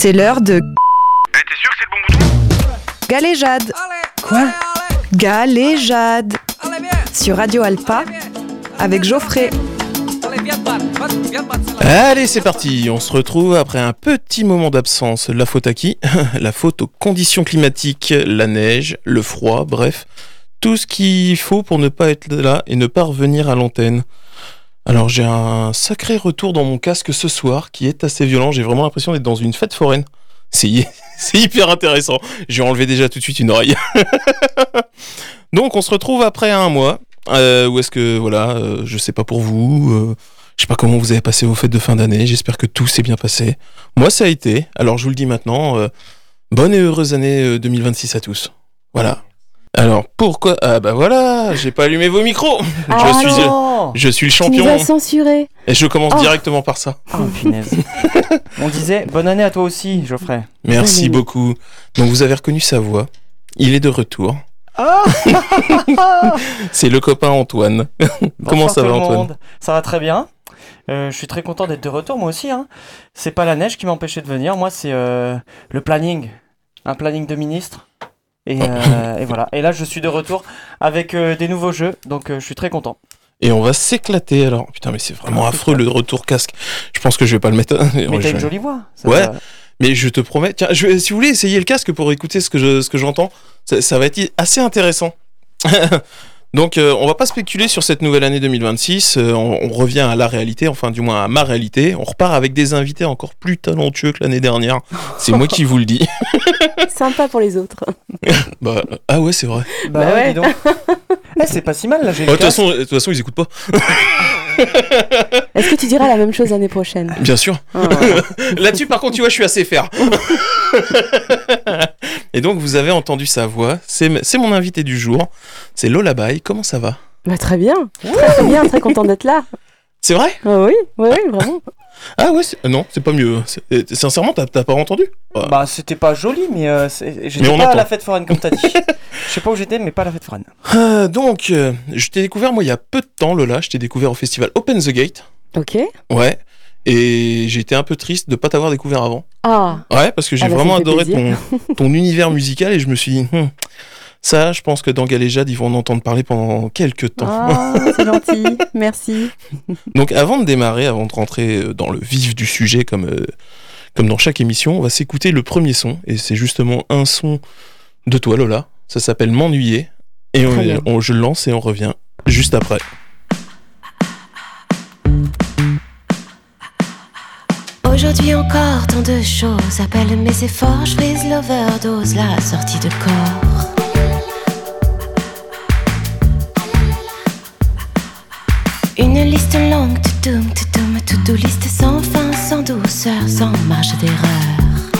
C'est l'heure de... T'es sûr que c'est le bon bouton ? Galéjade. Quoi ? Galéjade. Sur Radio Alpa, avec Geoffrey. Allez, c'est parti. On se retrouve après un petit moment d'absence. La faute à qui ? La faute aux conditions climatiques, la neige, le froid, bref. Tout ce qu'il faut pour ne pas être là et ne pas revenir à l'antenne. Alors j'ai un sacré retour dans mon casque ce soir qui est assez violent. J'ai vraiment l'impression d'être dans une fête foraine. C'est hyper intéressant. J'ai enlevé déjà tout de suite une oreille. Donc on se retrouve après un mois. Où est-ce que, voilà, je sais pas pour vous. Je sais pas comment vous avez passé vos fêtes de fin d'année. J'espère que tout s'est bien passé. Moi ça a été. Alors je vous le dis maintenant. Bonne et heureuse année 2026 à tous. Voilà. Alors pourquoi ? Ah bah voilà, j'ai pas allumé vos micros. Je suis le champion. Tu nous as censuré. Et je commence directement par ça. Oh punaise. On disait bonne année à toi aussi, Geoffrey. Merci beaucoup. Donc vous avez reconnu sa voix. Il est de retour. C'est le copain Antoine. Comment ça va, Antoine ? Ça va très bien. Je suis très content d'être de retour, moi aussi. C'est pas la neige qui m'a empêché de venir. Moi, c'est le planning. Un planning de ministre. Et voilà. Et là, je suis de retour avec des nouveaux jeux. Donc, je suis très content. Et on va s'éclater alors. Putain, mais c'est vraiment affreux le retour casque. Je pense que je vais pas le mettre. Mais t'as une jolie voix. Ouais. Mais je te promets. Tiens, si vous voulez essayer le casque pour écouter ce que j'entends, ça va être assez intéressant. Donc, on va pas spéculer sur cette nouvelle année 2026. On revient à la réalité, enfin du moins à ma réalité. On repart avec des invités encore plus talentueux que l'année dernière. C'est moi qui vous le dis. Sympa pour les autres. Ah ouais, c'est vrai. Bah ouais, dis donc. C'est pas si mal là. De toute façon, ils écoutent pas. Est-ce que tu diras la même chose l'année prochaine ? Bien sûr. Là-dessus, par contre, tu vois, je suis assez fair. Et donc, vous avez entendu sa voix. C'est mon invité du jour. C'est Lola Bay. Comment ça va ? Bah très bien. Très bien, très content d'être là. C'est vrai ? Oui, vraiment. Ah ouais, non, c'est pas mieux. Sincèrement, t'as pas entendu ? Bah, c'était pas joli, mais j'étais pas à la fête foraine comme t'as dit. Je sais pas où j'étais, mais pas à la fête foraine. Donc, je t'ai découvert, moi, il y a peu de temps, Lola. Je t'ai découvert au festival Open the Gate. Ok. Ouais. Et j'ai été un peu triste de pas t'avoir découvert avant. Ah. Ouais, parce que j'ai vraiment adoré ton univers musical et je me suis dit, ça, je pense que dans Galéjade, ils vont en entendre parler pendant quelques temps. Ah, c'est gentil, merci. Donc avant de rentrer dans le vif du sujet, comme dans chaque émission, on va s'écouter le premier son. Et c'est justement un son de toi, Lola. Ça s'appelle M'ennuyer. Et je le lance et on revient juste après. Aujourd'hui encore, tant de choses appellent mes efforts. Je brise l'overdose, la sortie de corps. Une liste longue, to-do liste sans fin, sans douceur, sans marge d'erreur.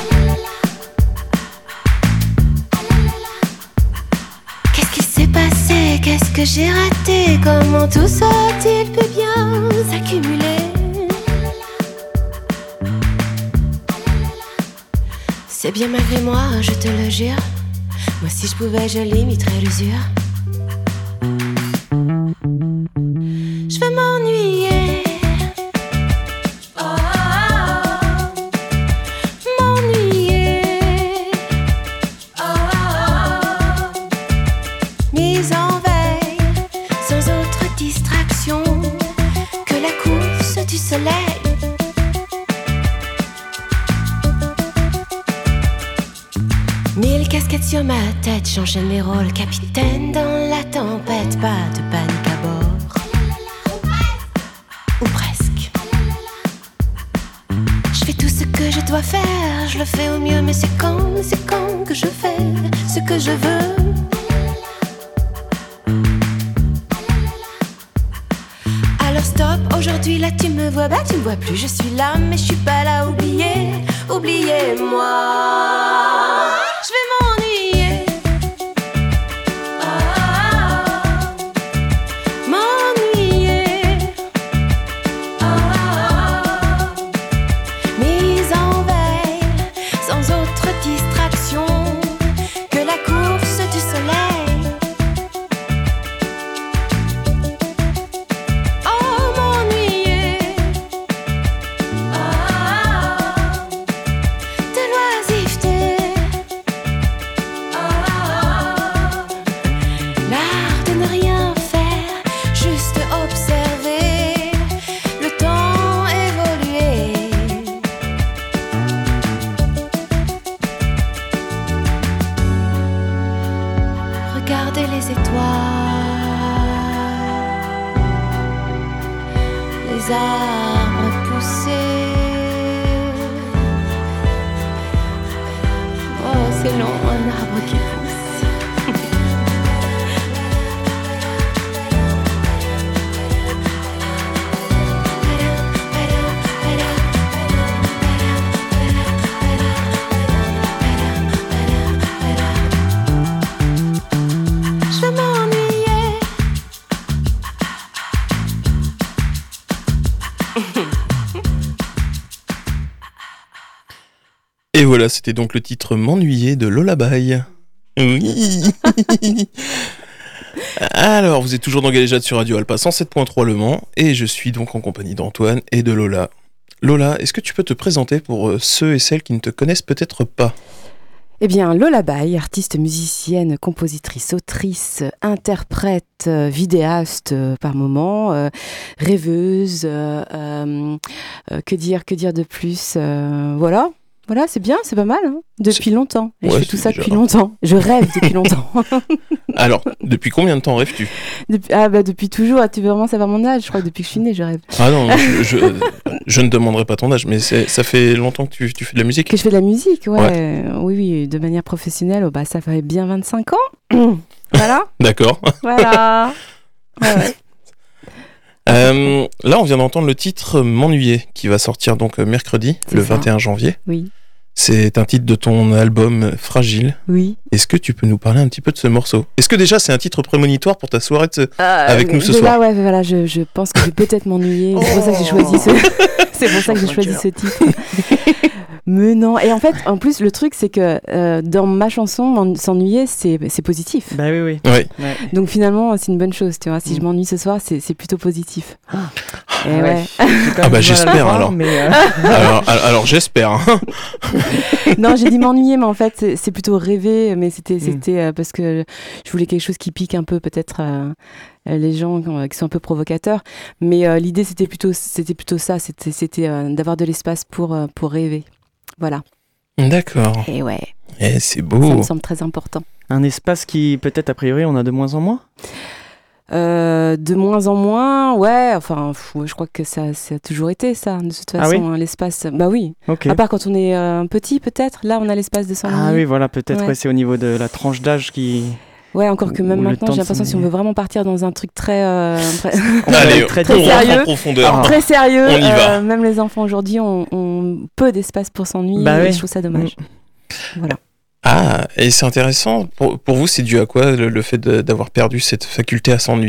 Qu'est-ce qui s'est passé? Qu'est-ce que j'ai raté? Comment tout ça a-t-il pu bien s'accumuler? C'est bien malgré moi, je te le jure. Moi si je pouvais, je limiterais l'usure. Je veux m'ennuyer. M'ennuyer. Mise en veille, sans autre distraction que la course du soleil. Mille casquettes sur ma tête, j'enchaîne les rôles. Capitaine dans la tempête, pas de panique à bord. Ou presque. Je fais tout ce que je dois faire, je le fais au mieux, mais c'est quand que je fais ce que je veux. Alors stop, aujourd'hui là tu me vois, tu me vois plus, je suis là, mais je suis pas là, oubliez-moi. Je vais m'ennuyer. M'ennuyer. Mise en veille, sans autre distraction que la course du soleil. Oh, m'ennuyer. De loin les étoiles, les arbres poussés. Oh, c'est long, un arbre qui pousse. Je m'ennuyais. Et voilà, c'était donc le titre M'ennuyer de Lullaby. Oui. Alors, vous êtes toujours dans Galéjade sur Radio Alpa 107.3 Le Mans, et je suis donc en compagnie d'Antoine et de Lola. Lola, est-ce que tu peux te présenter pour ceux et celles qui ne te connaissent peut-être pas ? Eh bien, Lola Baye, artiste musicienne, compositrice, autrice, interprète, vidéaste par moments, rêveuse, que dire de plus, voilà. Voilà, c'est bien, c'est pas mal, hein. Depuis longtemps. Et Ouais, je fais tout c'est ça déjà depuis longtemps. Je rêve depuis longtemps. Alors, depuis combien de temps rêves-tu ? Depuis toujours. Tu veux vraiment savoir mon âge ? Je crois que depuis que je suis née, je rêve. Ah non, je ne demanderai pas ton âge, mais ça fait longtemps que tu fais de la musique ? Que je fais de la musique, ouais. Oui, de manière professionnelle, ça fait bien 25 ans. Voilà. D'accord. Voilà. Ouais. Là, on vient d'entendre le titre M'ennuyer, qui va sortir donc mercredi, C'est le ça. 21 janvier. Oui. C'est un titre de ton album Fragile. Oui. Est-ce que tu peux nous parler un petit peu de ce morceau ? Est-ce que déjà c'est un titre prémonitoire pour ta soirée avec nous ce de soir ? là, ouais, voilà, je pense que je vais peut-être m'ennuyer. C'est pour ça que j'ai choisi c'est pour ça que j'ai choisi ce titre. Mais non. Et en plus, le truc, c'est que dans ma chanson, s'ennuyer, c'est positif. Bah oui, oui. Oui. Ouais. Donc finalement, c'est une bonne chose, tu vois. Si je m'ennuie ce soir, c'est plutôt positif. Et Ouais. ouais. J'ai quand même Ah bah, du mal à le j'espère, voir, alors. Mais, Alors j'espère. Hein. Non, j'ai dit m'ennuyer, mais en fait, c'est plutôt rêver. Mais c'était parce que je voulais quelque chose qui pique un peu, peut-être les gens qui sont un peu provocateurs. Mais l'idée, c'était plutôt ça. C'était d'avoir de l'espace pour rêver. Voilà. D'accord. Et ouais, Eh, c'est ça beau. me semble très important. un espace qui, peut-être, a priori, on a de moins en moins. De moins en moins, ouais. Enfin, je crois que ça a toujours été ça, de toute façon, Ah oui hein, l'espace. Bah oui. Ok. À part quand on est petit, peut-être. Là, on a l'espace de s'ennuyer. Ah oui, voilà, peut-être, Ouais. ouais, c'est au niveau de la tranche d'âge qui... Ouais, encore que même Ou le maintenant, temps j'ai de l'impression si on s'ennuyer. veut vraiment partir dans un truc très Allez, très on rentre sérieux. en profondeur. très sérieux, On y va. même les enfants aujourd'hui ont peu d'espace pour s'ennuyer. Bah et ouais. je trouve ça dommage. Voilà. Ah, et c'est intéressant. Pour vous, c'est dû à quoi le fait d'avoir perdu cette faculté à s'ennuyer ?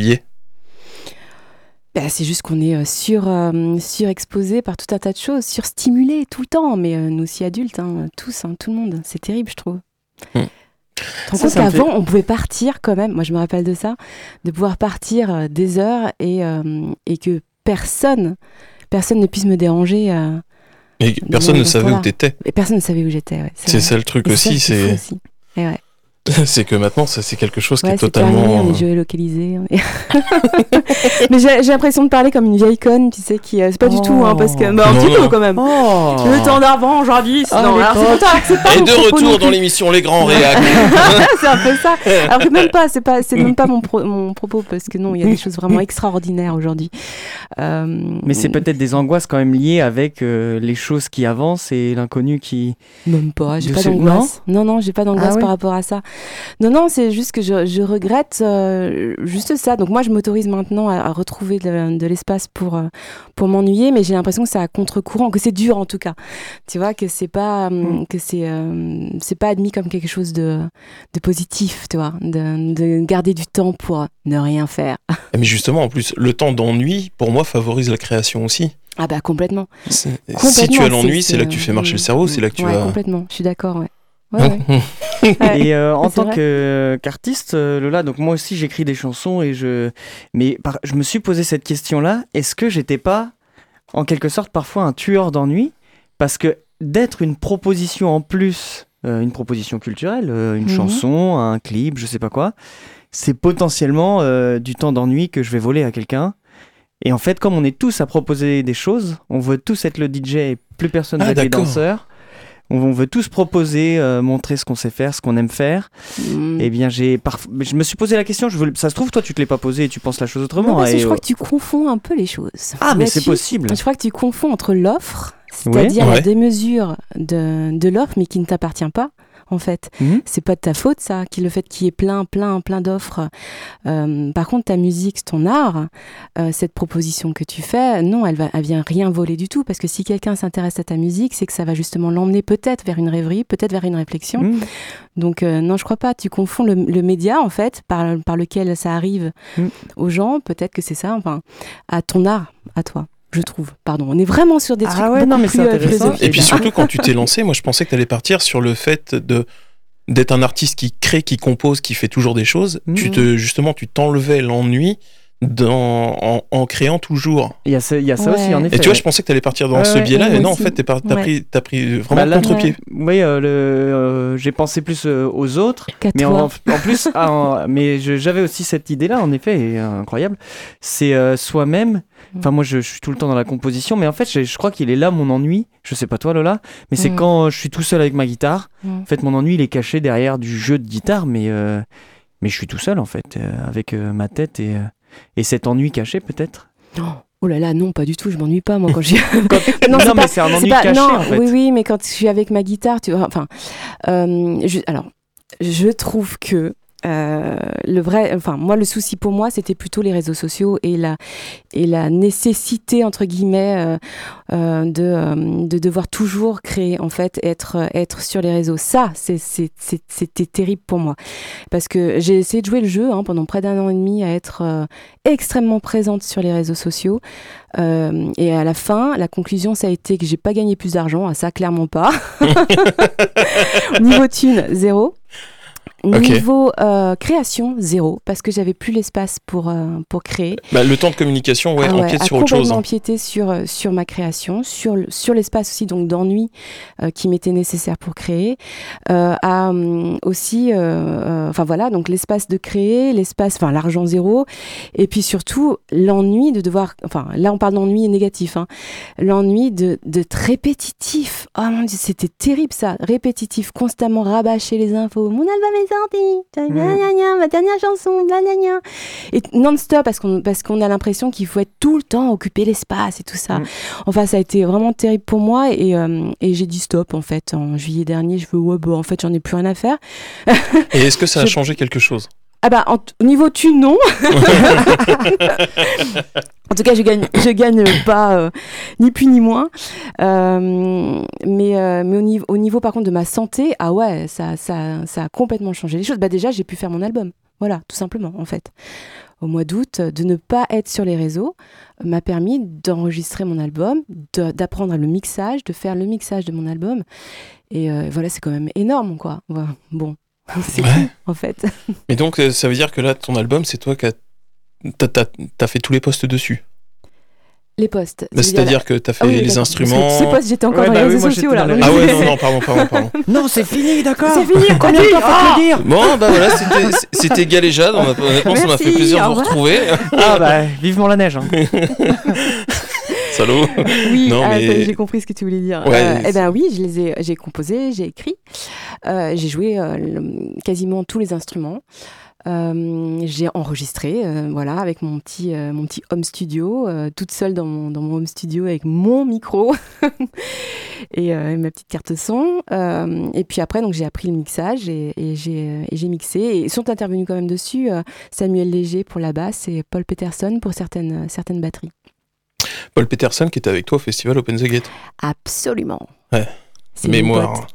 Bah, c'est juste qu'on est surexposé par tout un tas de choses, surstimulé tout le temps, mais nous aussi adultes, tous, tout le monde. C'est terrible, je trouve. Tu te rends compte ça me qu'avant, on pouvait partir quand même, moi je me rappelle de ça, de pouvoir partir des heures et que personne ne puisse me déranger. Et personne Non, ne dans ce savait où temps-là. t'étais. Et personne ne savait où j'étais. Ouais, C'est ça le truc Et aussi, ça, fou c'est aussi. Et ouais. c'est que maintenant, ça, c'est quelque chose qui Ouais, est c'est terminé, totalement... on est géolocalisé. Mais j'ai l'impression de parler comme une vieille conne, tu sais, qui c'est pas du tout, parce que un Non, petit peu non. quand même. Oh Le temps d'avant, aujourd'hui, non, les alors c'est pas Et mon de propos non retour dans plus. l'émission Les Grands Réacs. C'est un peu ça. Alors que même pas, c'est même pas mon propos, parce que non, il y a des choses vraiment extraordinaires aujourd'hui. Mais c'est peut-être des angoisses quand même liées avec les choses qui avancent et l'inconnu qui... Même pas, j'ai De pas ce- d'angoisse. Non, j'ai pas d'angoisse Ah ouais. par rapport à ça. Non, c'est juste que je regrette juste ça. Donc moi, je m'autorise maintenant à retrouver de l'espace pour m'ennuyer, mais j'ai l'impression que c'est à contre-courant, que c'est dur en tout cas. Tu vois, que c'est pas que c'est pas admis comme quelque chose de positif, tu vois, de garder du temps pour ne rien faire. Mais justement, en plus, le temps d'ennui, pour moi, favorise la création aussi. Ah bah complètement. Si Complètement, tu as l'ennui, c'est- c'est là que tu fais marcher le cerveau, c'est là que tu Ouais, vas... complètement. Je suis d'accord, ouais. Ouais. Ouais. Et en c'est tant vrai. qu'artiste, Lola, donc moi aussi j'écris des chansons et je me suis posé cette question-là. Est-ce que j'étais pas, en quelque sorte, parfois un tueur d'ennui ? Parce que d'être une proposition en plus, une proposition culturelle, une chanson, un clip, je sais pas quoi, c'est potentiellement du temps d'ennui que je vais voler à quelqu'un. Et en fait, comme on est tous à proposer des choses, on veut tous être le DJ et plus personne Ah, veut être les d'accord. danseurs. on veut tous proposer, montrer ce qu'on sait faire, ce qu'on aime faire. Eh bien, je me suis posé la question, ça se trouve, toi, tu te l'es pas posé et tu penses la chose autrement. Non, parce que je crois que tu confonds un peu les choses. Ah, mais c'est possible. Je crois que tu confonds entre l'offre, c'est-à-dire la démesure de l'offre, mais qui ne t'appartient pas. En fait, c'est pas de ta faute ça, le fait qu'il y ait plein d'offres. Par contre, ta musique, ton art, cette proposition que tu fais, non, elle vient rien voler du tout, parce que si quelqu'un s'intéresse à ta musique, c'est que ça va justement l'emmener peut-être vers une rêverie, peut-être vers une réflexion. Donc non, je crois pas. Tu confonds le média en fait par lequel ça arrive aux gens. Peut-être que c'est ça. Enfin, à ton art, à toi. Je trouve. Pardon, on est vraiment sur des trucs beaucoup plus philosophiques. Et puis surtout, quand tu t'es lancé, moi je pensais que tu allais partir sur le fait d'être un artiste qui crée, qui compose, qui fait toujours des choses. Tu t'enlevais l'ennui en créant toujours. Il y a ça aussi, en effet. Et tu vois, je pensais que tu allais partir dans ce biais-là, et non, en fait, t'as pris vraiment le contre-pied. Oui, j'ai pensé plus aux autres, mais en plus, mais j'avais aussi cette idée-là, en effet, et incroyable. C'est soi-même. Enfin, moi, je suis tout le temps dans la composition, mais en fait, je crois qu'il est là mon ennui. Je sais pas toi, Lola, mais c'est quand je suis tout seul avec ma guitare. En fait, mon ennui, il est caché derrière du jeu de guitare, mais je suis tout seul, en fait, avec ma tête et cet ennui caché, peut-être. Oh là là, non, pas du tout, je m'ennuie pas, moi, quand je non, mais c'est un ennui caché, en fait. Oui, mais quand je suis avec ma guitare, tu vois, enfin, je trouve que moi, le souci pour moi, c'était plutôt les réseaux sociaux et la nécessité, entre guillemets, de devoir toujours créer, en fait, être sur les réseaux. Ça, c'était terrible pour moi. Parce que j'ai essayé de jouer le jeu pendant près d'1 an et demi à être extrêmement présente sur les réseaux sociaux. Et à la fin, la conclusion, ça a été que j'ai pas gagné plus d'argent. Ça, clairement pas. Niveau thune, 0. Niveau création, 0, parce que j'avais plus l'espace pour créer. Le temps de communication, empiète sur autre chose. Complètement empiété sur ma création, sur l'espace aussi donc d'ennui qui m'était nécessaire pour créer. Aussi, donc l'espace de créer, l'argent 0, et puis surtout l'ennui de devoir, là on parle d'ennui négatif, l'ennui d'être répétitif. Oh mon Dieu, c'était terrible ça, répétitif, constamment rabâcher les infos. Mon album est sorti, ma dernière chanson, et non-stop parce qu'on a l'impression qu'il faut être tout le temps occuper l'espace et tout ça. Enfin, ça a été vraiment terrible pour moi et j'ai dit stop en fait en juillet dernier. Je veux en fait j'en ai plus rien à faire. Et est-ce que ça a changé quelque chose? Au niveau thune, non. En tout cas, je gagne pas ni plus ni moins. Mais au niveau par contre de ma santé, ça a complètement changé les choses. Déjà, j'ai pu faire mon album. Voilà, tout simplement en fait. Au mois d'août, de ne pas être sur les réseaux m'a permis d'enregistrer mon album, d'apprendre le mixage, de faire le mixage de mon album. Et voilà, c'est quand même énorme, quoi. Voilà. Bon. C'est tout, en fait. Mais donc, ça veut dire que là, ton album, c'est toi qui t'as fait tous les posts dessus? Les posts. C'est-à-dire que t'as fait les instruments... Ces posts, j'étais encore dans les réseaux sociaux, là. Ah ouais, non, pardon. Non, c'est fini, d'accord. C'est fini, combien de temps faut te le dire? Bon, voilà, c'était Gal et Jade. Honnêtement, ça m'a fait plaisir de vous retrouver. Vivement la neige. Salaud. Oui, non, mais... j'ai compris ce que tu voulais dire. Oui, j'ai composé, j'ai écrit, j'ai joué quasiment tous les instruments. J'ai enregistré, avec mon petit home studio, toute seule dans mon home studio avec mon micro et ma petite carte son. Et puis après, donc j'ai appris le mixage et j'ai mixé. Et sont intervenus quand même dessus Samuel Léger pour la basse et Paul Peterson pour certaines batteries. Paul Peterson qui était avec toi au festival Open the Gate. Absolument. Ouais. Mémoire.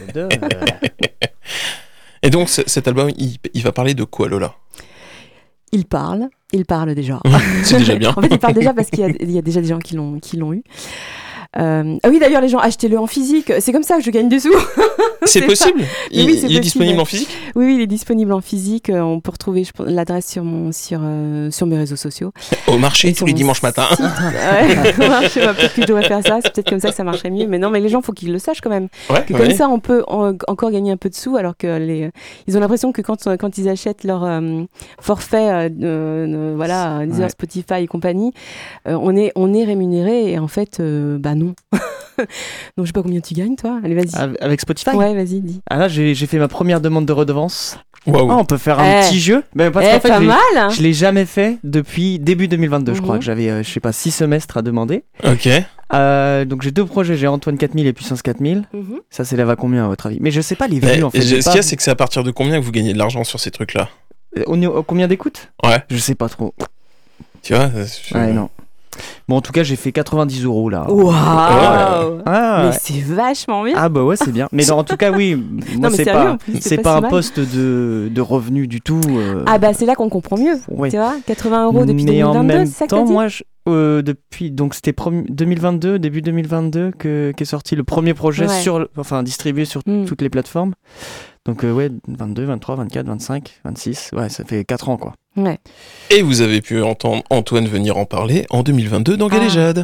Et donc cet album, il va parler de quoi, Lola? Il parle déjà. C'est déjà bien. En fait, il parle déjà parce qu'il y a déjà des gens qui l'ont eu. Oui, d'ailleurs, les gens, achetez-le en physique. C'est comme ça que je gagne des sous. C'est possible. Il est disponible en physique? Oui, il est disponible en physique. On peut retrouver l'adresse sur mes réseaux sociaux. Au marché tous les dimanches matins. Au marché, peut-être que je devrais faire ça. C'est peut-être comme ça que ça marcherait mieux. Mais non, mais les gens, faut qu'ils le sachent quand même. Comme ça, on peut encore gagner un peu de sous, alors que ils ont l'impression que quand ils achètent leur forfait, Deezer, Spotify et compagnie, on est rémunéré. Et en fait, non. Donc je sais pas combien tu gagnes toi. Allez vas-y. Avec Spotify. Ouais, vas-y, dis. Ah là, j'ai fait ma première demande de redevance. Waouh. Ah, on peut faire un petit jeu. Mais parce qu'en fait, pas mal. je l'ai jamais fait depuis début 2022. Je crois Mhm. que j'avais, je sais pas, 6 semestres à demander. Ok. Donc j'ai 2 projets. J'ai Antoine 4000 et Puissance 4000. Mhm. Ça s'élève à combien à votre avis? Mais je sais pas les Mais vues en fait. ce qu'il y a, c'est que c'est à partir de combien que vous gagnez de l'argent sur ces trucs-là? Combien d'écoutes? Ouais. Je sais pas trop. Tu vois Ouais, non. Bon, en tout cas, j'ai fait 90 € là. Waouh. Ah, Mais c'est vachement bien. ah bah ouais, c'est bien. Mais non, en tout cas, oui. Moi, mais c'est sérieux, pas, en plus, c'est c'est pas pas si un mal. poste de revenu du tout. Ah bah c'est là qu'on comprend mieux. Ouais. Tu vois, 80 € depuis Mais en 2022, même c'est ça que temps, t'as dit moi, depuis donc c'était 2022, début 2022 qu'est sorti le premier projet Ouais. distribué sur Mm. toutes les plateformes. Donc ouais, 22, 23, 24, 25, 26, ouais, ça fait 4 ans quoi. Ouais. Et vous avez pu entendre Antoine venir en parler en 2022 dans Galéjade.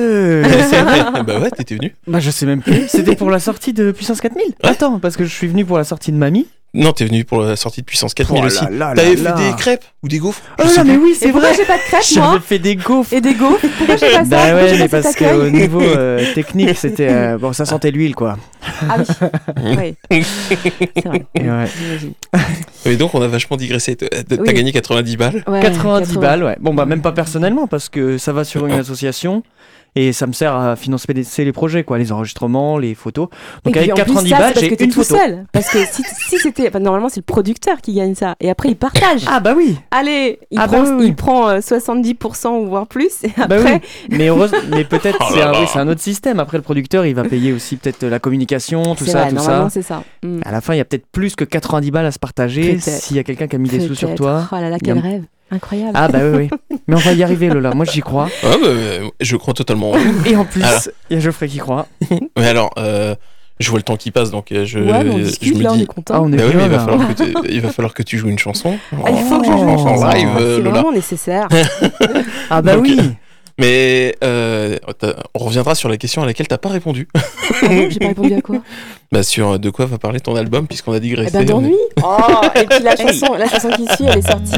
Bah ouais, t'étais venu. Bah je sais même plus. C'était pour la sortie de Puissance 4000. Attends, parce que je suis venu pour la sortie de Mamie. Non, t'es venu pour la sortie de Puissance 4000 Oh là aussi. là T'avais là fait là. des crêpes ou des gaufres? Oh Je sais mais plus. oui, c'est Et pourquoi vrai. j'ai pas de crêpes moi J'avais fait des gaufres. et des gaufres? Pourquoi j'ai pas ça? Bah Pourquoi ouais, j'ai mais pas parce cet accueil qu'au niveau technique, c'était bon, ça sentait l'huile quoi. Ah oui. Oui. C'est vrai. Et ouais. J'imagine. Et donc, on a vachement digressé. T'as Oui. gagné 90 balles. Ouais, 90 balles, ouais. Bon, bah, même pas personnellement, parce que ça va sur une association et ça me sert à financer les projets, quoi, les enregistrements, les photos. Donc, Et avec puis, en plus, 90 ça, balles, c'est parce j'ai que t'es une tout photo. seul. Parce que si c'était. Enfin, normalement, c'est le producteur qui gagne ça. Et après, il partage. Ah, bah oui! Allez, il Ah, prend, bah oui. il prend 70% ou voire plus. Et Bah après. oui. Mais peut-être, Oh là là. c'est un autre système. Après, le producteur, il va payer aussi peut-être la communication, tout c'est ça, vrai, tout normalement, ça. c'est ça. Mm. À la fin, il y a peut-être plus que 90 balles à se partager Peut-être. s'il y a quelqu'un qui a mis des sous sur Peut-être. toi. Oh là là, Il y a quel un- rêve. Incroyable. Ah, bah oui, oui. Mais on va y arriver, Lola. Moi, j'y crois. Ah, bah, je crois totalement en vous. Et en plus, Alors. il y a Geoffrey qui croit. Mais alors, je vois le temps qui passe, donc je Ouais, mais on je discute me là, on dis. est content. Ah, on est Bah oui, mais bien, là. il va falloir que tu joues une chanson. Ah, il faut que je joue une chanson. En live, C'est Lola. vraiment nécessaire. Ah, bah Donc, oui. Mais on reviendra sur la question à laquelle t'as pas répondu. Ah bon, j'ai pas répondu à quoi? Bah sur de quoi va parler ton album, puisqu'on a Eh digressé. ben on est- d'ennui. Oh, et puis la chanson qui suit, elle est sortie.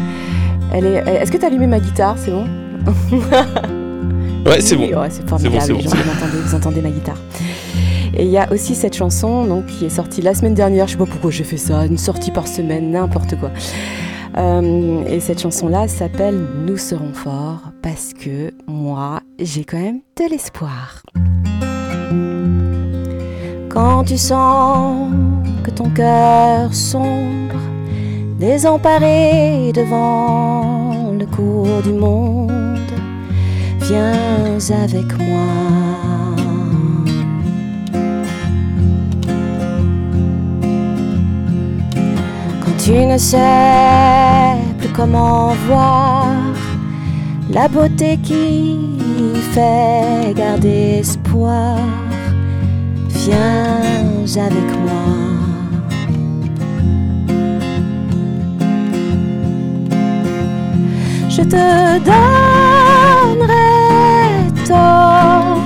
Est-ce que t'as allumé ma guitare? C'est bon? Ouais, c'est Oui, bon. ouais, c'est formidable. C'est bon, les gens, vous entendez ma guitare. Et il y a aussi cette chanson donc, qui est sortie la semaine dernière. Je sais pas pourquoi j'ai fait ça, une sortie par semaine, n'importe quoi. Et cette chanson-là s'appelle Nous serons forts parce que moi, j'ai quand même de l'espoir. Quand tu sens que ton cœur sombre, désemparé devant le cours du monde, viens avec moi. Quand tu ne sais plus comment voir la beauté qui fait garder espoir, viens avec moi. Je te donnerai tort.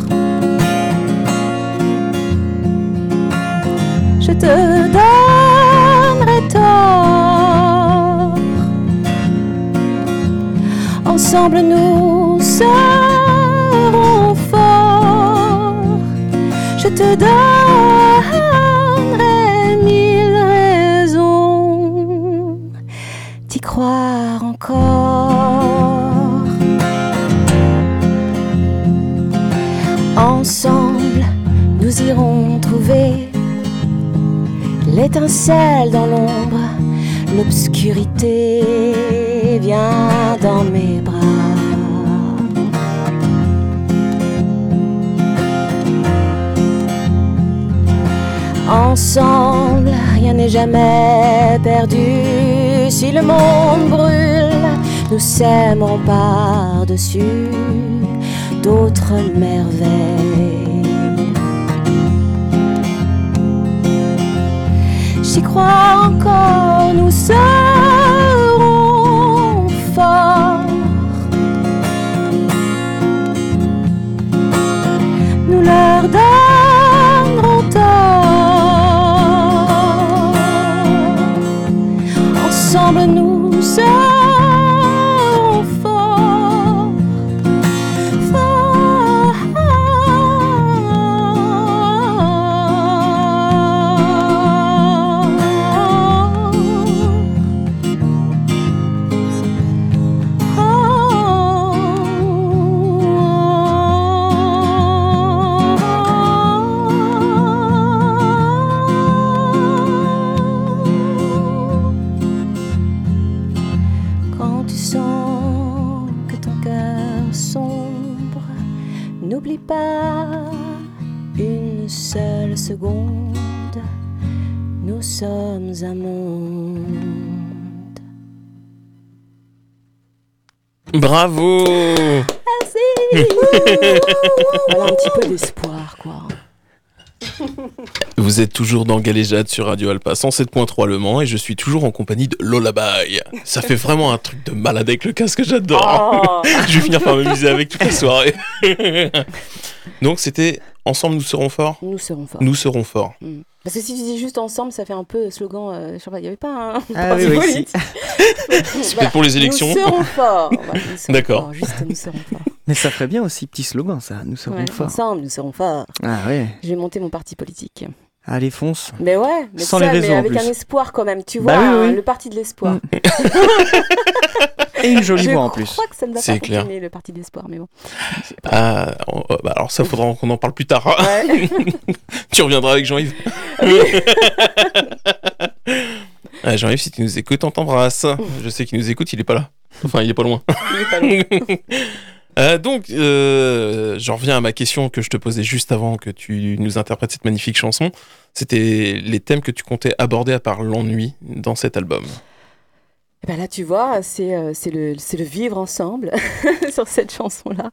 Je te donnerai tort. Ensemble nous serons forts. Je te donnerai 1000 raisons d'y croire encore. Ensemble, nous irons trouver l'étincelle dans l'ombre, l'obscurité vient dans mes bras. Ensemble, rien n'est jamais perdu. Si le monde brûle, nous sèmerons par-dessus d'autres merveilles. J'y crois encore, nous serons forts. Nous leur donnerons tort. Ensemble nous serons forts, forts. secondes, nous sommes un monde. Bravo. Voilà un petit peu d'espoir, quoi. Vous êtes toujours dans Galéjade sur Radio Alpa 107.3 Le Mans et je suis toujours en compagnie de Lola Bay. Ça fait vraiment un truc de malade avec le casque, j'adore. Je vais finir par m'amuser avec toute la soirée. Donc c'était Ensemble nous serons forts. Nous serons forts. Nous serons forts. Parce que si tu dis juste ensemble, ça fait un peu slogan. Je sais pas, il n'y avait pas un. Ah oui, oui, si. C'est peut-être pour les élections. Nous serons forts. Voilà, nous serons D'accord. forts, juste nous serons forts. Mais ça ferait bien aussi, petit slogan, ça. Nous serons forts. Ensemble, nous serons forts. Ah ouais. Je vais monter mon parti politique. Allez, fonce. Mais ouais, mais Sans ça, les réseaux, mais en avec plus. un espoir quand même. Tu Bah vois, oui, oui. le parti de l'espoir. Et une jolie Je voix en plus. crois que ça ne va C'est pas clair. fonctionner, le parti de l'espoir, mais bon. Bah alors ça faudra qu'on en parle plus tard. Ouais. Tu reviendras avec Jean-Yves. Jean-Yves, si tu nous écoutes, on t'embrasse. Je sais qu'il nous écoute, il est pas là. Enfin, il est pas loin. Il est pas loin. Donc, j'en reviens à ma question que je te posais juste avant que tu nous interprètes cette magnifique chanson. C'était les thèmes que tu comptais aborder à part l'ennui dans cet album. Et ben là, tu vois, c'est le vivre ensemble sur cette chanson-là.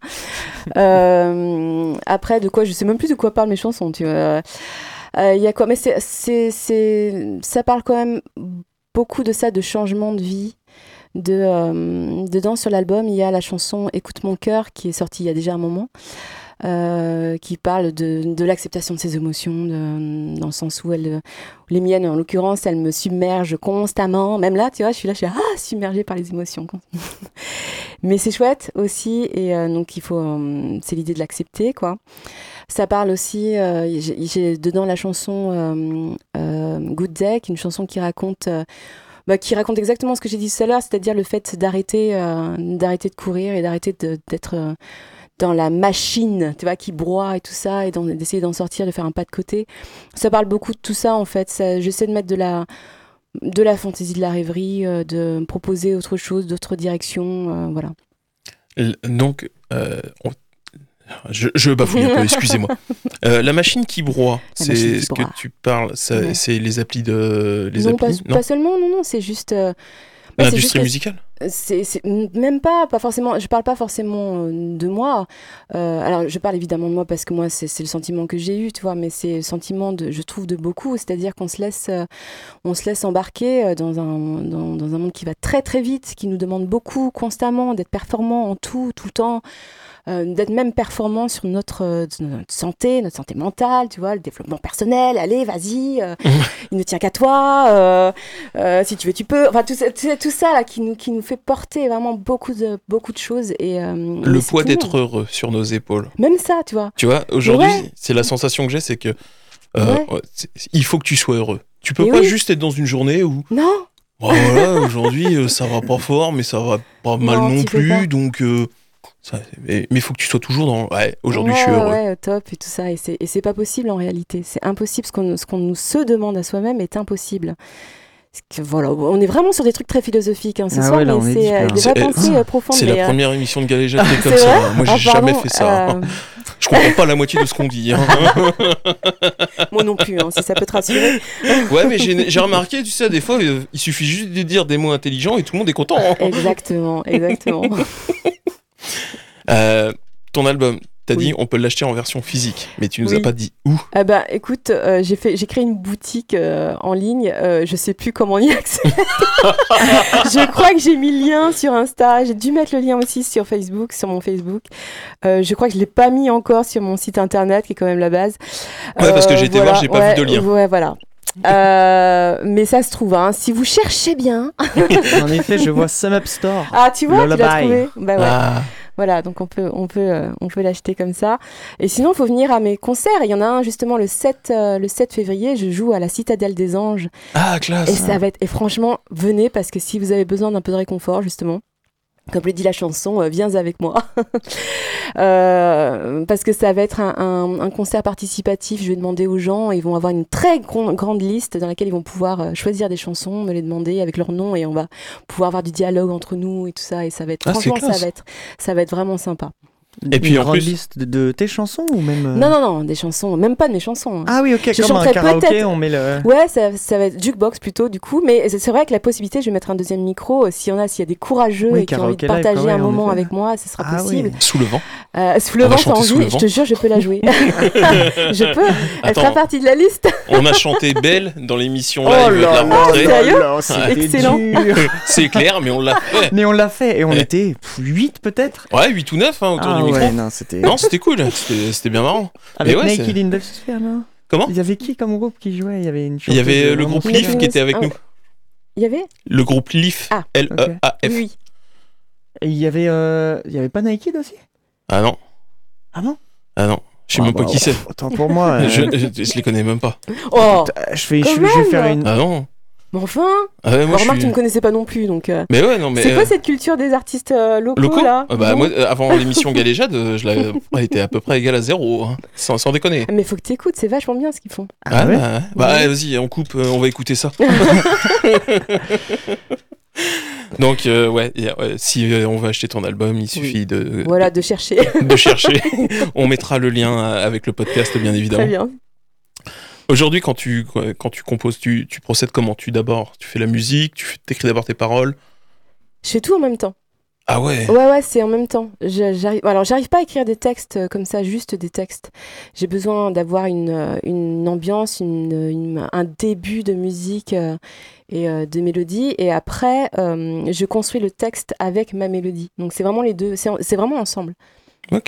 Après, de quoi, je sais même plus de quoi parlent mes chansons, tu vois. Il y a quoi, mais ça parle quand même beaucoup de ça, de changement de vie. Dedans, sur l'album, il y a la chanson Écoute mon cœur qui est sortie il y a déjà un moment. Qui parle de l'acceptation de ses émotions, dans le sens où les miennes, en l'occurrence, elles me submergent constamment. Même là, tu vois, je suis submergée par les émotions. Mais c'est chouette aussi, et donc il faut, c'est l'idée de l'accepter, quoi. Ça parle aussi, j'ai dedans la chanson Good Day, qui est une chanson qui raconte exactement ce que j'ai dit tout à l'heure, c'est-à-dire le fait d'arrêter de courir et d'arrêter d'être dans la machine, tu vois, qui broie et tout ça, et d'essayer d'en sortir, de faire un pas de côté. Ça parle beaucoup de tout ça, en fait. J'essaie de mettre de la fantaisie, de la rêverie, de proposer autre chose, d'autres directions, voilà. Donc, je bafouille un peu, excusez-moi. La machine qui broie, La machine c'est qui ce broie. que tu parles, Ouais. c'est les applis de... Les Non, applis, pas seulement, non, c'est juste... l'industrie musicale. C'est même pas forcément, je parle pas forcément de moi. Alors je parle évidemment de moi parce que moi c'est le sentiment que j'ai eu, tu vois, mais c'est le sentiment je trouve de beaucoup, c'est-à-dire qu'on se laisse embarquer dans un monde qui va très très vite, qui nous demande beaucoup constamment d'être performant en tout le temps. D'être même performant sur notre santé mentale, tu vois, le développement personnel, allez, vas-y, il ne tient qu'à toi, si tu veux, tu peux. Enfin, tout ça là, qui nous fait porter vraiment beaucoup de choses. Et, Le poids d'être heureux sur nos épaules. Même ça, tu vois. Tu vois, aujourd'hui, Ouais. c'est la sensation que j'ai, c'est que il faut que tu sois heureux. Tu peux Mais pas oui. juste être dans une journée où... Non, Voilà, aujourd'hui, ça va pas fort, mais ça va pas mal Non, non tu peux plus, pas. donc... mais il faut que tu sois toujours dans... Ouais, aujourd'hui, je suis heureux. Ouais, top, et tout ça. Et c'est pas possible en réalité. C'est impossible. Ce qu'on nous se demande à soi-même est impossible. Parce que, voilà, on est vraiment sur des trucs très philosophiques ce soir, ouais, là, mais on est c'est deep, là. des vraies pensées profondes. C'est mais, la première émission de Galéjade qui est comme c'est ça. vrai. Moi, j'ai Ah, jamais pardon, fait ça. Je comprends pas la moitié de ce qu'on dit. Moi non plus, si ça peut te rassurer. Ouais, mais j'ai remarqué, tu sais, des fois, il suffit juste de dire des mots intelligents et tout le monde est content. Exactement. Ton album, t'as Oui. dit on peut l'acheter en version physique, mais tu nous as Oui. pas dit où. Ah bah écoute, j'ai créé une boutique en ligne, je sais plus comment y accéder. Je crois que j'ai mis le lien sur Insta, j'ai dû mettre le lien aussi sur Facebook, sur mon Facebook. Je crois que je l'ai pas mis encore sur mon site internet qui est quand même la base. Ouais, parce que j'ai été voir, j'ai pas vu de lien. Ouais, voilà. Mais ça se trouve, si vous cherchez bien. En effet, je vois Sum Up Store. Ah, tu vois, tu l'as Lullaby. trouvé. Bah ouais. Ah, Voilà, donc on peut l'acheter comme ça. Et sinon, il faut venir à mes concerts. Il y en a un justement le 7 février. Je joue à la Citadelle des Anges. classe. Et ça va être. Et franchement, venez parce que si vous avez besoin d'un peu de réconfort, justement, comme le dit la chanson, viens avec moi. Parce que ça va être un concert participatif. Je vais demander aux gens, ils vont avoir une très grande liste dans laquelle ils vont pouvoir choisir des chansons, me les demander avec leur nom, et on va pouvoir avoir du dialogue entre nous et tout ça. Et ça va être, Ah, c'est franchement, classe. ça va être vraiment sympa. Et puis une en grande plus- liste de tes chansons ou même Non, des chansons, même pas de mes chansons. Ah oui, ok, Je comme un chanterais karaoké, peut-être- on met le. Ouais, ça va être jukebox plutôt du coup, mais c'est vrai que la possibilité, je vais mettre un deuxième micro, s'il y a des courageux Oui, et qui ont envie de karaoké live, partager quoi, un ouais, en moment effet. avec moi, ce sera Ah possible. oui. Sous le vent. Sous le On va vent, t'as chanter Sous le envie, je te jure, je peux la jouer. Je peux, elle Attends. fera partie de la liste. On a chanté Belle dans l'émission Oh live de la rentrée. sérieux c'était Excellent. dur. C'est clair, mais on l'a fait. Mais on l'a fait et on Ouais. était 8 peut-être. Ouais, 8 ou 9 autour Ah du micro. ouais, non, c'était. Non, c'était cool. C'était bien marrant. Avec Mais ouais, Naked in the Sphere, non Comment Il y avait qui comme groupe qui jouait Il y avait une Il y avait chanteuse le vraiment groupe super. Leaf qui était avec Ah, nous. Il y avait Le groupe Leaf. Ah, L-E-A-F. Oui. Et il y avait pas Naked aussi Ah non. Ah non Ah non. Je sais même pas qui c'est. Autant pour moi. Je les connais même pas. Oh, Je vais Quand faire même. une. Ah non. mais enfin, Ah ouais, moi je remarque, suis... tu me connaissais pas non plus, donc... Mais ouais, non, mais... C'est quoi cette culture des artistes locaux, locaux là Bah Non moi, avant l'émission Galéjade, elle était à peu près égale à 0, hein. sans déconner. Mais faut que t'écoutes, c'est vachement bien ce qu'ils font. Ah ouais bah, allez, vas-y, on coupe, on va écouter ça. Donc, ouais, si on veut acheter ton album, il suffit Voilà, de chercher. de chercher. On mettra le lien avec le podcast, bien évidemment. Très bien. Aujourd'hui, quand tu composes, tu procèdes comment? D'abord, tu fais la musique, t'écris d'abord tes paroles. Je fais tout en même temps. Ah ouais. Ouais, c'est en même temps. J'arrive pas à écrire des textes comme ça, juste des textes. J'ai besoin d'avoir une ambiance, un début de musique et de mélodie. Et après, je construis le texte avec ma mélodie. Donc c'est vraiment les deux, c'est vraiment ensemble. Ok.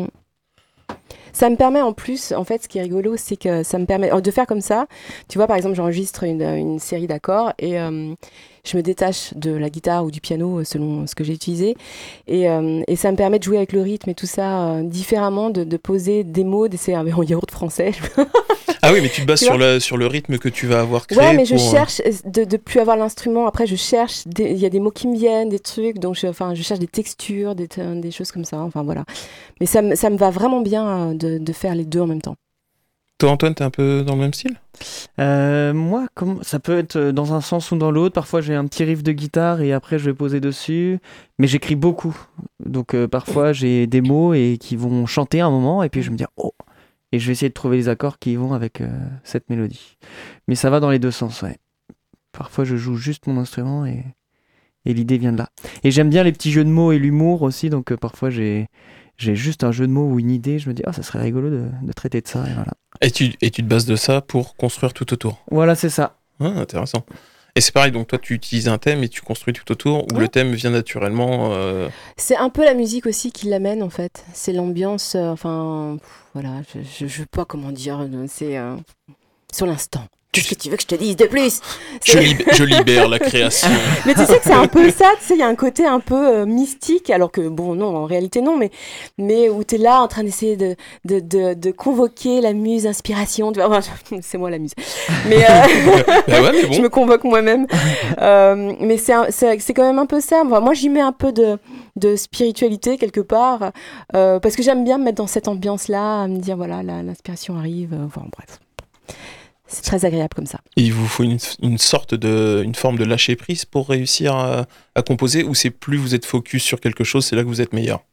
Ça me permet en plus, en fait, ce qui est rigolo, c'est que ça me permet de faire comme ça. Tu vois, par exemple, j'enregistre une série d'accords et je me détache de la guitare ou du piano selon ce que j'ai utilisé. Et ça me permet de jouer avec le rythme et tout ça différemment, de poser des mots, d'essayer un yaourt français. Ah oui, mais tu te bases Tu sur le rythme que tu vas avoir créé. Ouais, mais je pour, cherche de plus avoir l'instrument. Après, je cherche, il y a des mots qui me viennent, des trucs, donc je cherche des textures, des choses comme ça. Enfin, voilà. Mais ça me va vraiment bien de faire les deux en même temps. Toi, Antoine, t'es un peu dans le même style? Moi, ça peut être dans un sens ou dans l'autre. Parfois, j'ai un petit riff de guitare et après, je vais poser dessus. Mais j'écris beaucoup. Donc, parfois, j'ai des mots et qui vont chanter un moment et puis je vais me dire « Oh !» Et je vais essayer de trouver les accords qui vont avec cette mélodie. Mais ça va dans les deux sens, ouais. Parfois, je joue juste mon instrument et l'idée vient de là. Et j'aime bien les petits jeux de mots et l'humour aussi. Donc, parfois, j'ai juste un jeu de mots ou une idée. Je me dis « Ah, ça serait rigolo de traiter de ça. » Et voilà. Et tu te bases de ça pour construire tout autour. Voilà, c'est ça. Ah, intéressant. Et c'est pareil, donc toi, tu utilises un thème et tu construis tout autour, ou le thème vient naturellement C'est un peu la musique aussi qui l'amène, en fait. C'est l'ambiance, voilà, je sais pas comment dire, c'est sur l'instant. Qu'est-ce que tu veux que je te dise de plus? Je libère la création. Mais tu sais que c'est un peu ça, tu sais, il y a un côté un peu mystique, alors que, bon, non, en réalité, non, mais où tu es là en train d'essayer de convoquer la muse, inspiration, tu vois, c'est moi la muse. Mais, Bah ouais, mais bon. je me convoque moi-même. Mais c'est quand même un peu ça. Enfin, moi, j'y mets un peu de spiritualité quelque part, parce que j'aime bien me mettre dans cette ambiance-là, à me dire, voilà, l'inspiration arrive, enfin, bref. C'est très agréable comme ça. Il vous faut une forme de lâcher prise pour réussir à composer, ou c'est plus vous êtes focus sur quelque chose, c'est là que vous êtes meilleur?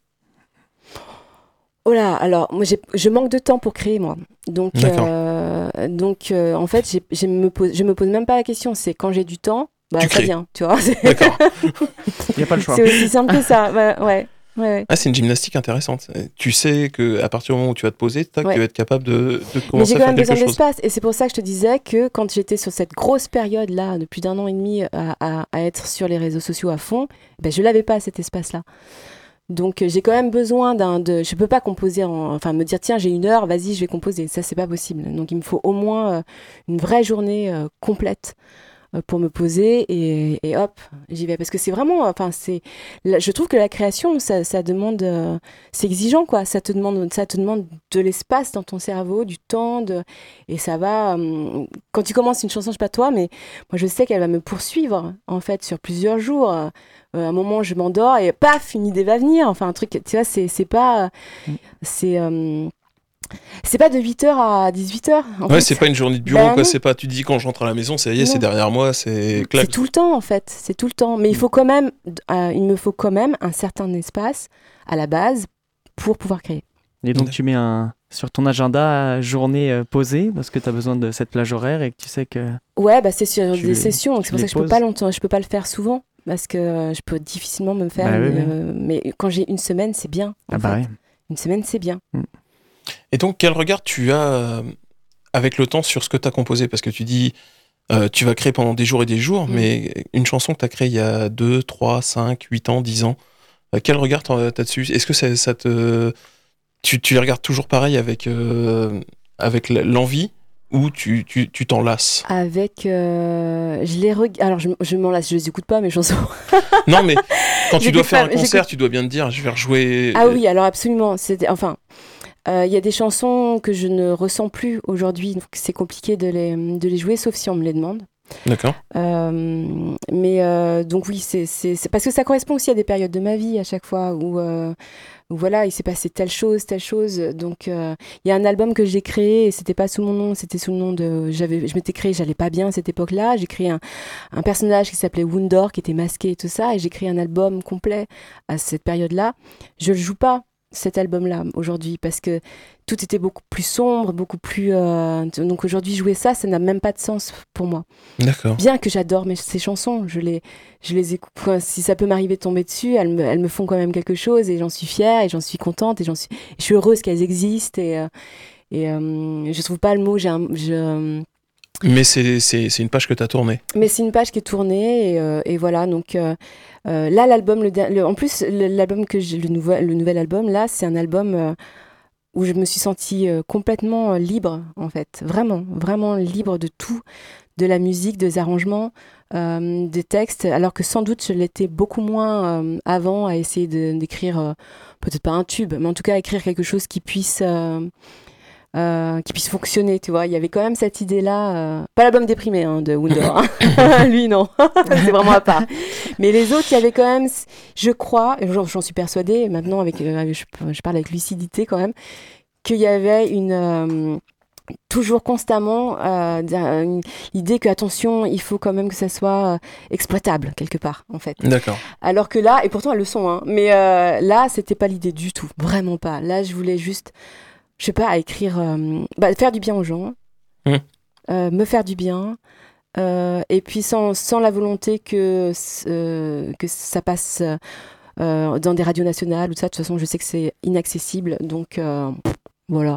Oh là, alors moi je manque de temps pour créer moi. Donc en fait je me pose même pas la question, c'est quand j'ai du temps, Tu ça crées. vient, tu vois. D'accord. Il n'y a pas le choix. C'est aussi simple que ça. Ouais. Ah, c'est une gymnastique intéressante. Tu sais qu'à partir du moment où tu vas te poser, tu vas être capable de Mais commencer j'ai à quand faire même quelque besoin chose. d'espace et c'est pour ça que je te disais que quand j'étais sur cette grosse période là, depuis d'1 an et demi à être sur les réseaux sociaux à fond, je l'avais pas cet espace là. Donc j'ai quand même besoin je peux pas composer me dire tiens j'ai 1 heure, vas-y je vais composer, ça c'est pas possible. Donc il me faut au moins une vraie journée complète pour me poser et hop j'y vais, parce que c'est vraiment je trouve que la création ça demande c'est exigeant quoi, ça te demande de l'espace dans ton cerveau, du temps et ça va quand tu commences une chanson, je sais pas toi, mais moi je sais qu'elle va me poursuivre en fait sur plusieurs jours. À un moment je m'endors et paf une idée va venir, enfin un truc, tu vois, c'est pas c'est pas de 8h à 18h. Ouais, c'est pas une journée de bureau, non. quoi. C'est pas, tu te dis quand je rentre à la maison, ça y est, c'est Non. derrière moi, c'est clac. C'est tout le temps, en fait. C'est tout le temps. Mais il me faut quand même un certain espace à la base pour pouvoir créer. Et donc tu mets sur ton agenda journée posée parce que tu as besoin de cette plage horaire et que tu sais que... Ouais, c'est sur des sessions, donc c'est pour ça que je peux pas le faire souvent parce que je peux difficilement me faire. Mais quand j'ai une semaine, c'est bien. Une semaine, c'est bien. Et donc, quel regard tu as avec le temps sur ce que tu as composé ? Parce que tu dis, tu vas créer pendant des jours et des jours, mais une chanson que tu as créée il y a 2, 3, 5, 8 ans, 10 ans, quel regard tu as dessus ? Est-ce que ça te... Tu les regardes toujours pareil avec l'envie ou tu t'en lasses ? Alors, je m'en lasse, je les écoute pas, mes chansons. Non, mais quand tu dois faire un concert, tu dois bien te dire, je vais rejouer... Ah oui, alors absolument. Il y a des chansons que je ne ressens plus aujourd'hui, donc c'est compliqué de les jouer, sauf si on me les demande. D'accord. Donc oui, c'est parce que ça correspond aussi à des périodes de ma vie à chaque fois où voilà, il s'est passé telle chose. Donc il y a un album que j'ai créé et c'était pas sous mon nom, c'était sous le nom de... Je m'étais créé, j'allais pas bien à cette époque-là. J'ai créé un personnage qui s'appelait Wundor, qui était masqué et tout ça, et j'ai créé un album complet à cette période-là. Je le joue pas, cet album-là, aujourd'hui, parce que tout était beaucoup plus sombre, beaucoup plus... Donc aujourd'hui, jouer ça n'a même pas de sens pour moi. D'accord. Bien que j'adore ces chansons, je les écoute. Si ça peut m'arriver de tomber dessus, elles me font quand même quelque chose, et j'en suis fière, et j'en suis contente, et je suis heureuse qu'elles existent, et je trouve pas le mot... Mais c'est une page que tu as tournée. Mais c'est une page qui est tournée, et voilà, donc... là, l'album, en plus, l'album que j'ai, le nouvel album, là, c'est un album où je me suis sentie complètement libre, en fait. Vraiment, vraiment libre de tout, de la musique, des arrangements, des textes, alors que sans doute je l'étais beaucoup moins avant à essayer d'écrire, peut-être pas un tube, mais en tout cas écrire quelque chose qui puisse fonctionner, tu vois. Il y avait quand même cette idée-là, pas l'album déprimé de Wundor, lui non, c'est vraiment à part. Mais les autres, il y avait quand même, je crois, et j'en suis persuadée, maintenant je parle avec lucidité quand même, qu'il y avait toujours constamment l'idée que, attention, il faut quand même que ça soit exploitable quelque part, en fait. D'accord. Alors que là, et pourtant elles le sont, hein, mais là, c'était pas l'idée du tout, vraiment pas. Là, je voulais juste... je sais pas, à écrire, faire du bien aux gens, me faire du bien, et puis sans la volonté que ça passe dans des radios nationales ou ça. De toute façon, je sais que c'est inaccessible, donc voilà.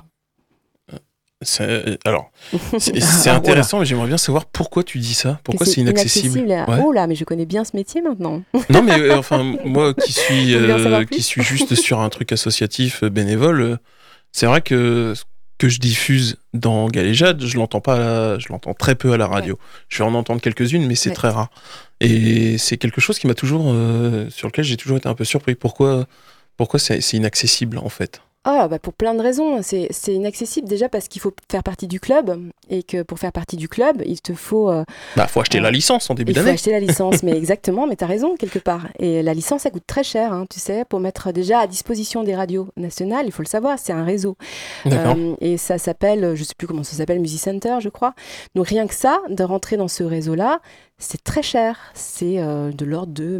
C'est intéressant, mais j'aimerais bien savoir pourquoi tu dis ça. Pourquoi c'est inaccessible. Ouais. Oh là, mais je connais bien ce métier maintenant. Non, mais moi qui suis juste sur un truc associatif bénévole, c'est vrai que ce que je diffuse dans Galéjade, je l'entends très peu à la radio. Ouais. Je vais en entendre quelques-unes, mais c'est très rare. Et c'est quelque chose qui m'a toujours, sur lequel j'ai toujours été un peu surpris. Pourquoi c'est inaccessible en fait? Pour plein de raisons. C'est inaccessible déjà parce qu'il faut faire partie du club, et que pour faire partie du club, il te faut... faut acheter la licence en début d'année. Il faut acheter la licence, mais exactement, mais t'as raison quelque part. Et la licence, ça coûte très cher, hein, tu sais, pour mettre déjà à disposition des radios nationales, il faut le savoir, c'est un réseau. D'accord. Et ça s'appelle, je sais plus comment ça s'appelle, Music Center, je crois. Donc rien que ça, de rentrer dans ce réseau-là, c'est très cher. C'est de l'ordre de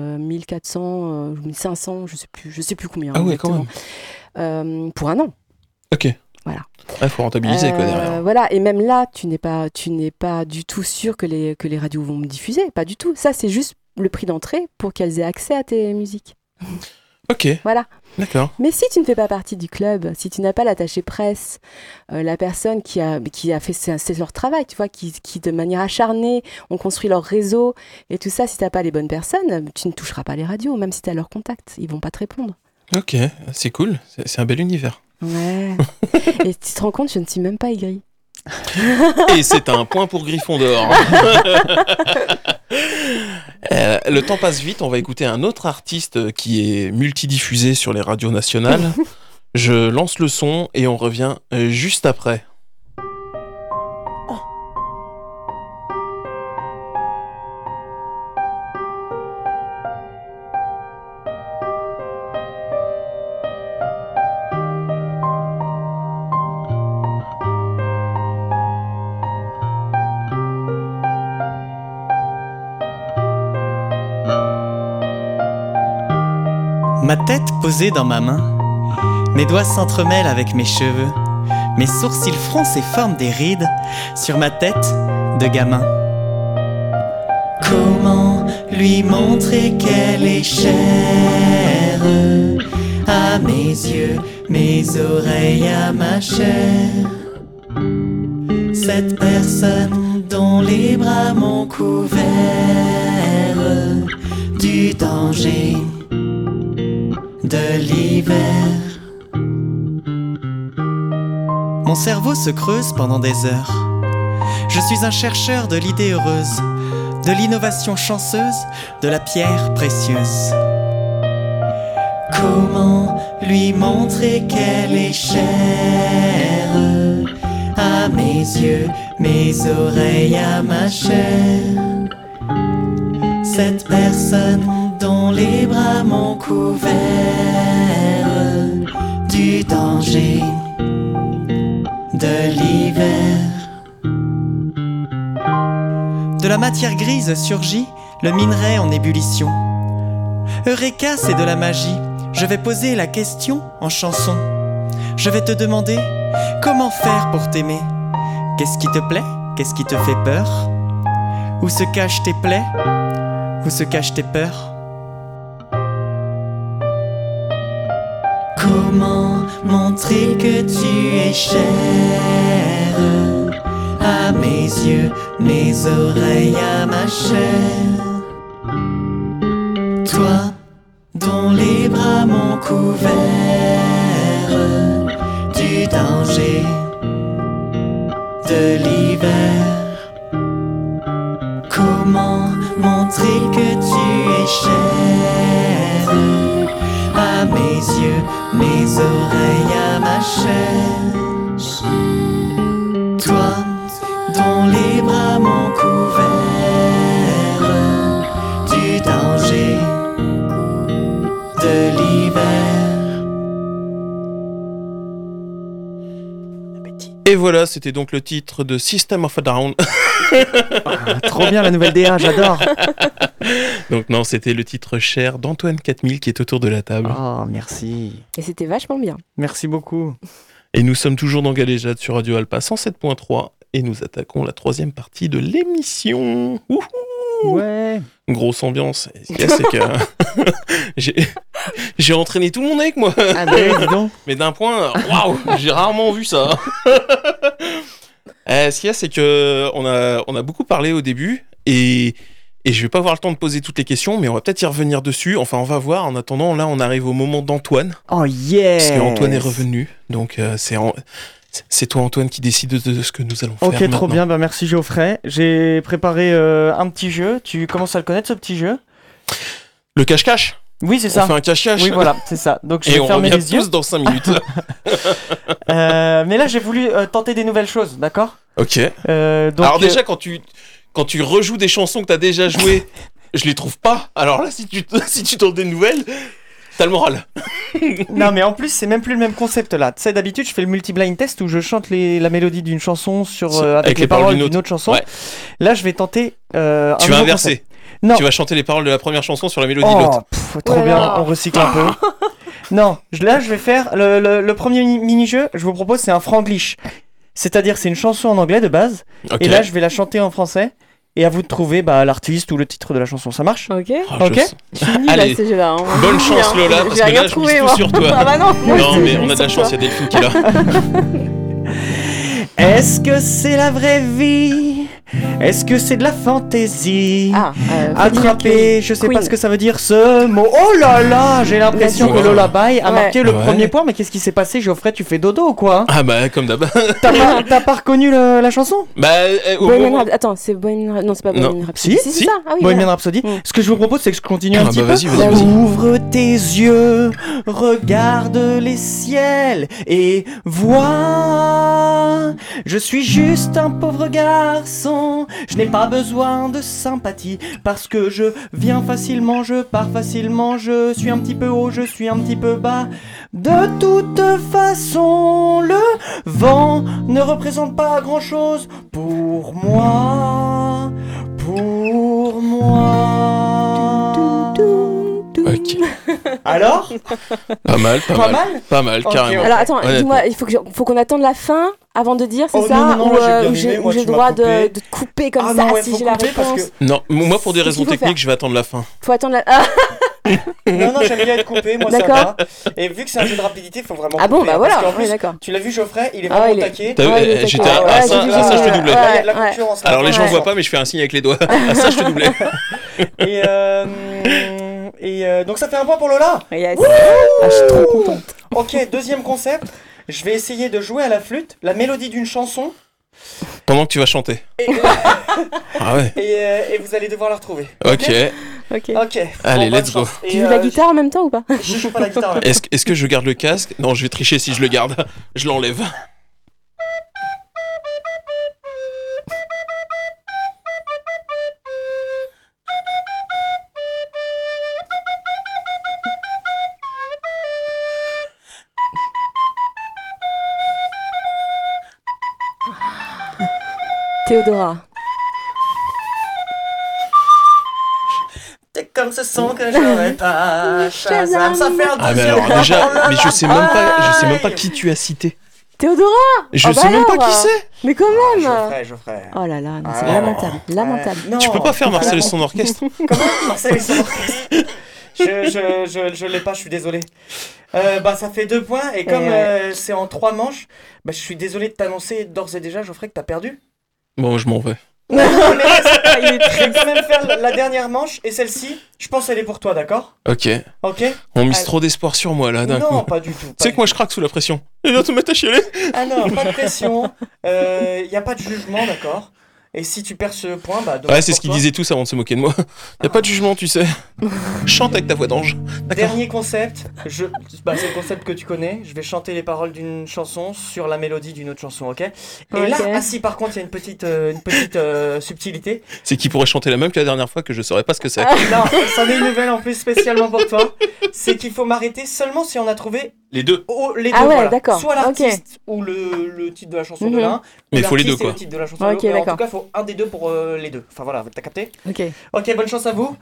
1400, 1500, je sais plus combien. Ah oui, quand même. Pour un an. Ok. Voilà. Il faut rentabiliser quoi derrière. Voilà, et même là, tu n'es pas du tout sûr que les radios vont me diffuser, pas du tout. Ça, c'est juste le prix d'entrée pour qu'elles aient accès à tes musiques. Ok. Voilà. D'accord. Mais si tu ne fais pas partie du club, si tu n'as pas l'attaché presse, la personne qui a fait, c'est leur travail, tu vois, qui de manière acharnée ont construit leur réseau et tout ça, si tu n'as pas les bonnes personnes, tu ne toucheras pas les radios, même si tu as leur contact, ils vont pas te répondre. Ok, c'est cool, c'est un bel univers. Ouais. Et tu te rends compte, je ne suis même pas aigrie. Et c'est un point pour Gryffondor. Le temps passe vite, on va écouter un autre artiste qui est multidiffusé sur les radios nationales. Je lance le son et on revient juste après. Ma tête posée dans ma main, Mes doigts s'entremêlent avec mes cheveux. Mes sourcils froncent et forment des rides sur ma tête de gamin. Comment lui montrer qu'elle est chère à mes yeux, mes oreilles, à ma chair? Cette personne dont les bras m'ont couvert du danger de l'hiver. Mon cerveau se creuse pendant des heures. Je suis un chercheur de l'idée heureuse, de l'innovation chanceuse, de la pierre précieuse. Comment lui montrer qu'elle est chère à mes yeux, mes oreilles, à ma chair? Cette personne dont les bras m'ont couvert du danger de l'hiver. De la matière grise surgit le minerai en ébullition. Eureka, c'est de la magie. Je vais poser la question en chanson. Je vais te demander comment faire pour t'aimer. Qu'est-ce qui te plaît? Qu'est-ce qui te fait peur? Où se cachent tes plaies? Où se cachent tes peurs? Comment montrer que tu es chère à mes yeux, mes oreilles, à ma chair? Toi dont les bras m'ont couvert du danger de l'hiver. Comment montrer que tu es chère à mes yeux, mes oreilles, à ma chair? Toi dont les bras m'ont couvert du danger de l'hiver. Et voilà, c'était donc le titre de System of a Down. Trop bien la nouvelle DA, j'adore. Donc non, c'était le titre cher d'Antoine 4000 qui est autour de la table. Oh, merci. Et c'était vachement bien. Merci beaucoup. Et nous sommes toujours dans Galéjade sur Radio Alpa 107.3 et nous attaquons la troisième partie de l'émission. Wouhou! Ouais. Grosse ambiance. Et ce qu'il y a, c'est que j'ai entraîné tout le monde avec moi. Ah ben, dis donc. Mais d'un point, waouh, j'ai rarement vu ça. Ce qu'il y a, c'est que on a beaucoup parlé au début et je vais pas avoir le temps de poser toutes les questions, mais on va peut-être y revenir dessus. Enfin, on va voir. En attendant, là, on arrive au moment d'Antoine. Oh yeah. Parce qu'Antoine est revenu. Donc, c'est toi, Antoine, qui décide de ce que nous allons faire. Ok, trop maintenant. bien. Bah, merci Geoffrey. J'ai préparé un petit jeu. Tu commences à le connaître, ce petit jeu? Le cache-cache. Oui, c'est On ça. fait un cache-cache. Oui, voilà, c'est ça. Donc, je Et vais on fermer revient les yeux. tous dans 5 minutes. Mais là, j'ai voulu tenter des nouvelles choses, d'accord? Ok. Donc, Alors déjà, quand tu rejoues des chansons que t'as déjà jouées, je les trouve pas. Alors là, si tu tentes des nouvelles, t'as le moral. Non, mais en plus, c'est même plus le même concept là. Tu sais, d'habitude, je fais le multi-blind test où je chante la mélodie d'une chanson avec les paroles d'une autre chanson. Ouais. Là, je vais tenter. Tu vas inverser. Concept. Non. Tu vas chanter les paroles de la première chanson sur la mélodie de l'autre. Trop bien, on recycle un peu. Non, là, je vais faire le premier mini-jeu. Je vous propose, c'est un franglish. C'est-à-dire, c'est une chanson en anglais de base. Okay. Et là, je vais la chanter en français. Et à vous de trouver l'artiste ou le titre de la chanson. Ça marche? Ok. Ok. Je suis nulle à ce jeu-là. Hein. Bonne chance, Lola, parce que là, je mise tout sur toi. Ah bah non, mais on a de la chance, il y a Delphine qui est là. Est-ce que c'est la vraie vie? Est-ce que c'est de la fantaisie? Attraper, je sais pas ce que ça veut dire ce mot. Oh là là, j'ai l'impression que Lola Bay a marqué le premier point. Mais qu'est-ce qui s'est passé, Geoffrey? Tu fais dodo ou quoi? Ah bah comme d'hab. T'as pas reconnu la chanson? Attends, c'est Bohemian Rhapsody. Non, c'est pas Bohemian Rhapsody. Si, c'est ça. Ah, oui, Bohemian Rhapsody. Ce que je vous propose, c'est que je continue un petit peu. Vas-y. Ouvre tes yeux, regarde les ciels et vois. Je suis juste un pauvre garçon. Je n'ai pas besoin de sympathie parce que je viens facilement, je pars facilement, je suis un petit peu haut, je suis un petit peu bas. De toute façon, le vent ne représente pas grand-chose pour moi. Pour moi. Ok. Alors Pas mal, Pas mal, Ok, carrément. ok. Alors attends, Honnêtement. dis-moi, faut qu'on attende la fin avant de dire, c'est Oh, ça? non, non, Ou, moi, j'ai bien ou aimé, moi, j'ai tu le m'as droit coupé. de te couper comme Ah ça non, ouais, si faut j'ai la couper parce réponse? que- Non, moi pour des C'est ce raisons qu'il faut techniques, faire. je vais attendre la fin. Faut attendre la... Ah, Non, j'aime bien être coupé, moi ça D'accord. va. Et vu que c'est un jeu de rapidité, il faut vraiment ah bon, couper, bah hein, voilà, parce qu'en ouais, plus, d'accord. tu l'as vu Geoffrey, il est Ah, vraiment il est- taqué. T'as vu, Ouais, il est j'étais taquin. à Ouais, ça, j'ai vu, là, ça, je te ouais. doublais. Là, il y a de la Ouais. concurrence là. Alors les gens Ouais. voient pas, mais je fais un signe avec les doigts. Ah, ça, je te doublais. Et donc ça fait un point pour Lola. Yes. Ah, je suis trop contente. Ok, deuxième concept. Je vais essayer de jouer à la flûte la mélodie d'une chanson Pendant que tu vas chanter. et, Ah ouais. et vous allez devoir la retrouver. Ok. Ok. Ok. Allez, bonne let's go. chance. Et, Tu joues la guitare en même temps ou pas? Je joue pas la guitare. Est-ce que je garde le casque? Non, je vais tricher si je le garde. Je l'enlève. Théodora. T'es comme ce son que j'aurais pas. Shazam, ça fait un Ah mais deuxième alors point déjà, pour Lola. mais je sais même pas qui tu as cité. Théodora. Je Ah bah sais même pas alors. qui c'est. Mais quand même. Geoffrey. Oh là là, non, c'est Ah, lamentable, lamentable. Non, Tu peux pas faire Marcel et son orchestre. Comment Marcel et son orchestre. Je l'ai pas, je suis désolé. Bah ça fait 2 points et comme c'est en 3 manches, bah je suis désolé de t'annoncer d'ores et déjà Geoffrey que t'as perdu. Bon, je m'en vais. Non, mais je vais quand même faire la dernière manche et celle-ci, je pense qu'elle est pour toi, d'accord? Ok. Ok? On mise Allez. trop d'espoir sur moi là d'un coup. Non, pas du tout. Tu sais que moi je craque sous la pression. Il vient te mettre à chialer. Ah non, pas de pression. Y a pas de jugement, d'accord? Et si tu perds ce point, bah. Ouais, c'est ce qu'ils disaient tous avant de se moquer de moi. Y a pas de jugement, tu sais. Chante avec ta voix d'ange. D'accord. Dernier concept, bah, c'est le concept que tu connais. Je vais chanter les paroles d'une chanson sur la mélodie d'une autre chanson, ok? Et là, Ok. ah si, par contre, il y a une petite subtilité. C'est qui pourrait chanter la même que la dernière fois que je saurais pas ce que c'est. Non, c'en est une nouvelle en plus spécialement pour toi. C'est qu'il faut m'arrêter seulement si on a trouvé Les deux. les deux. Ah ouais, voilà. d'accord. Soit l'artiste ou le titre de la chanson de Mhm. l'un. Mais ou il faut les l'artiste deux, et quoi. le titre de la chanson de Ok, l'autre. Mais en d'accord. tout cas, il faut un des deux pour les deux. Enfin voilà, t'as capté? Ok. Ok, bonne chance à vous.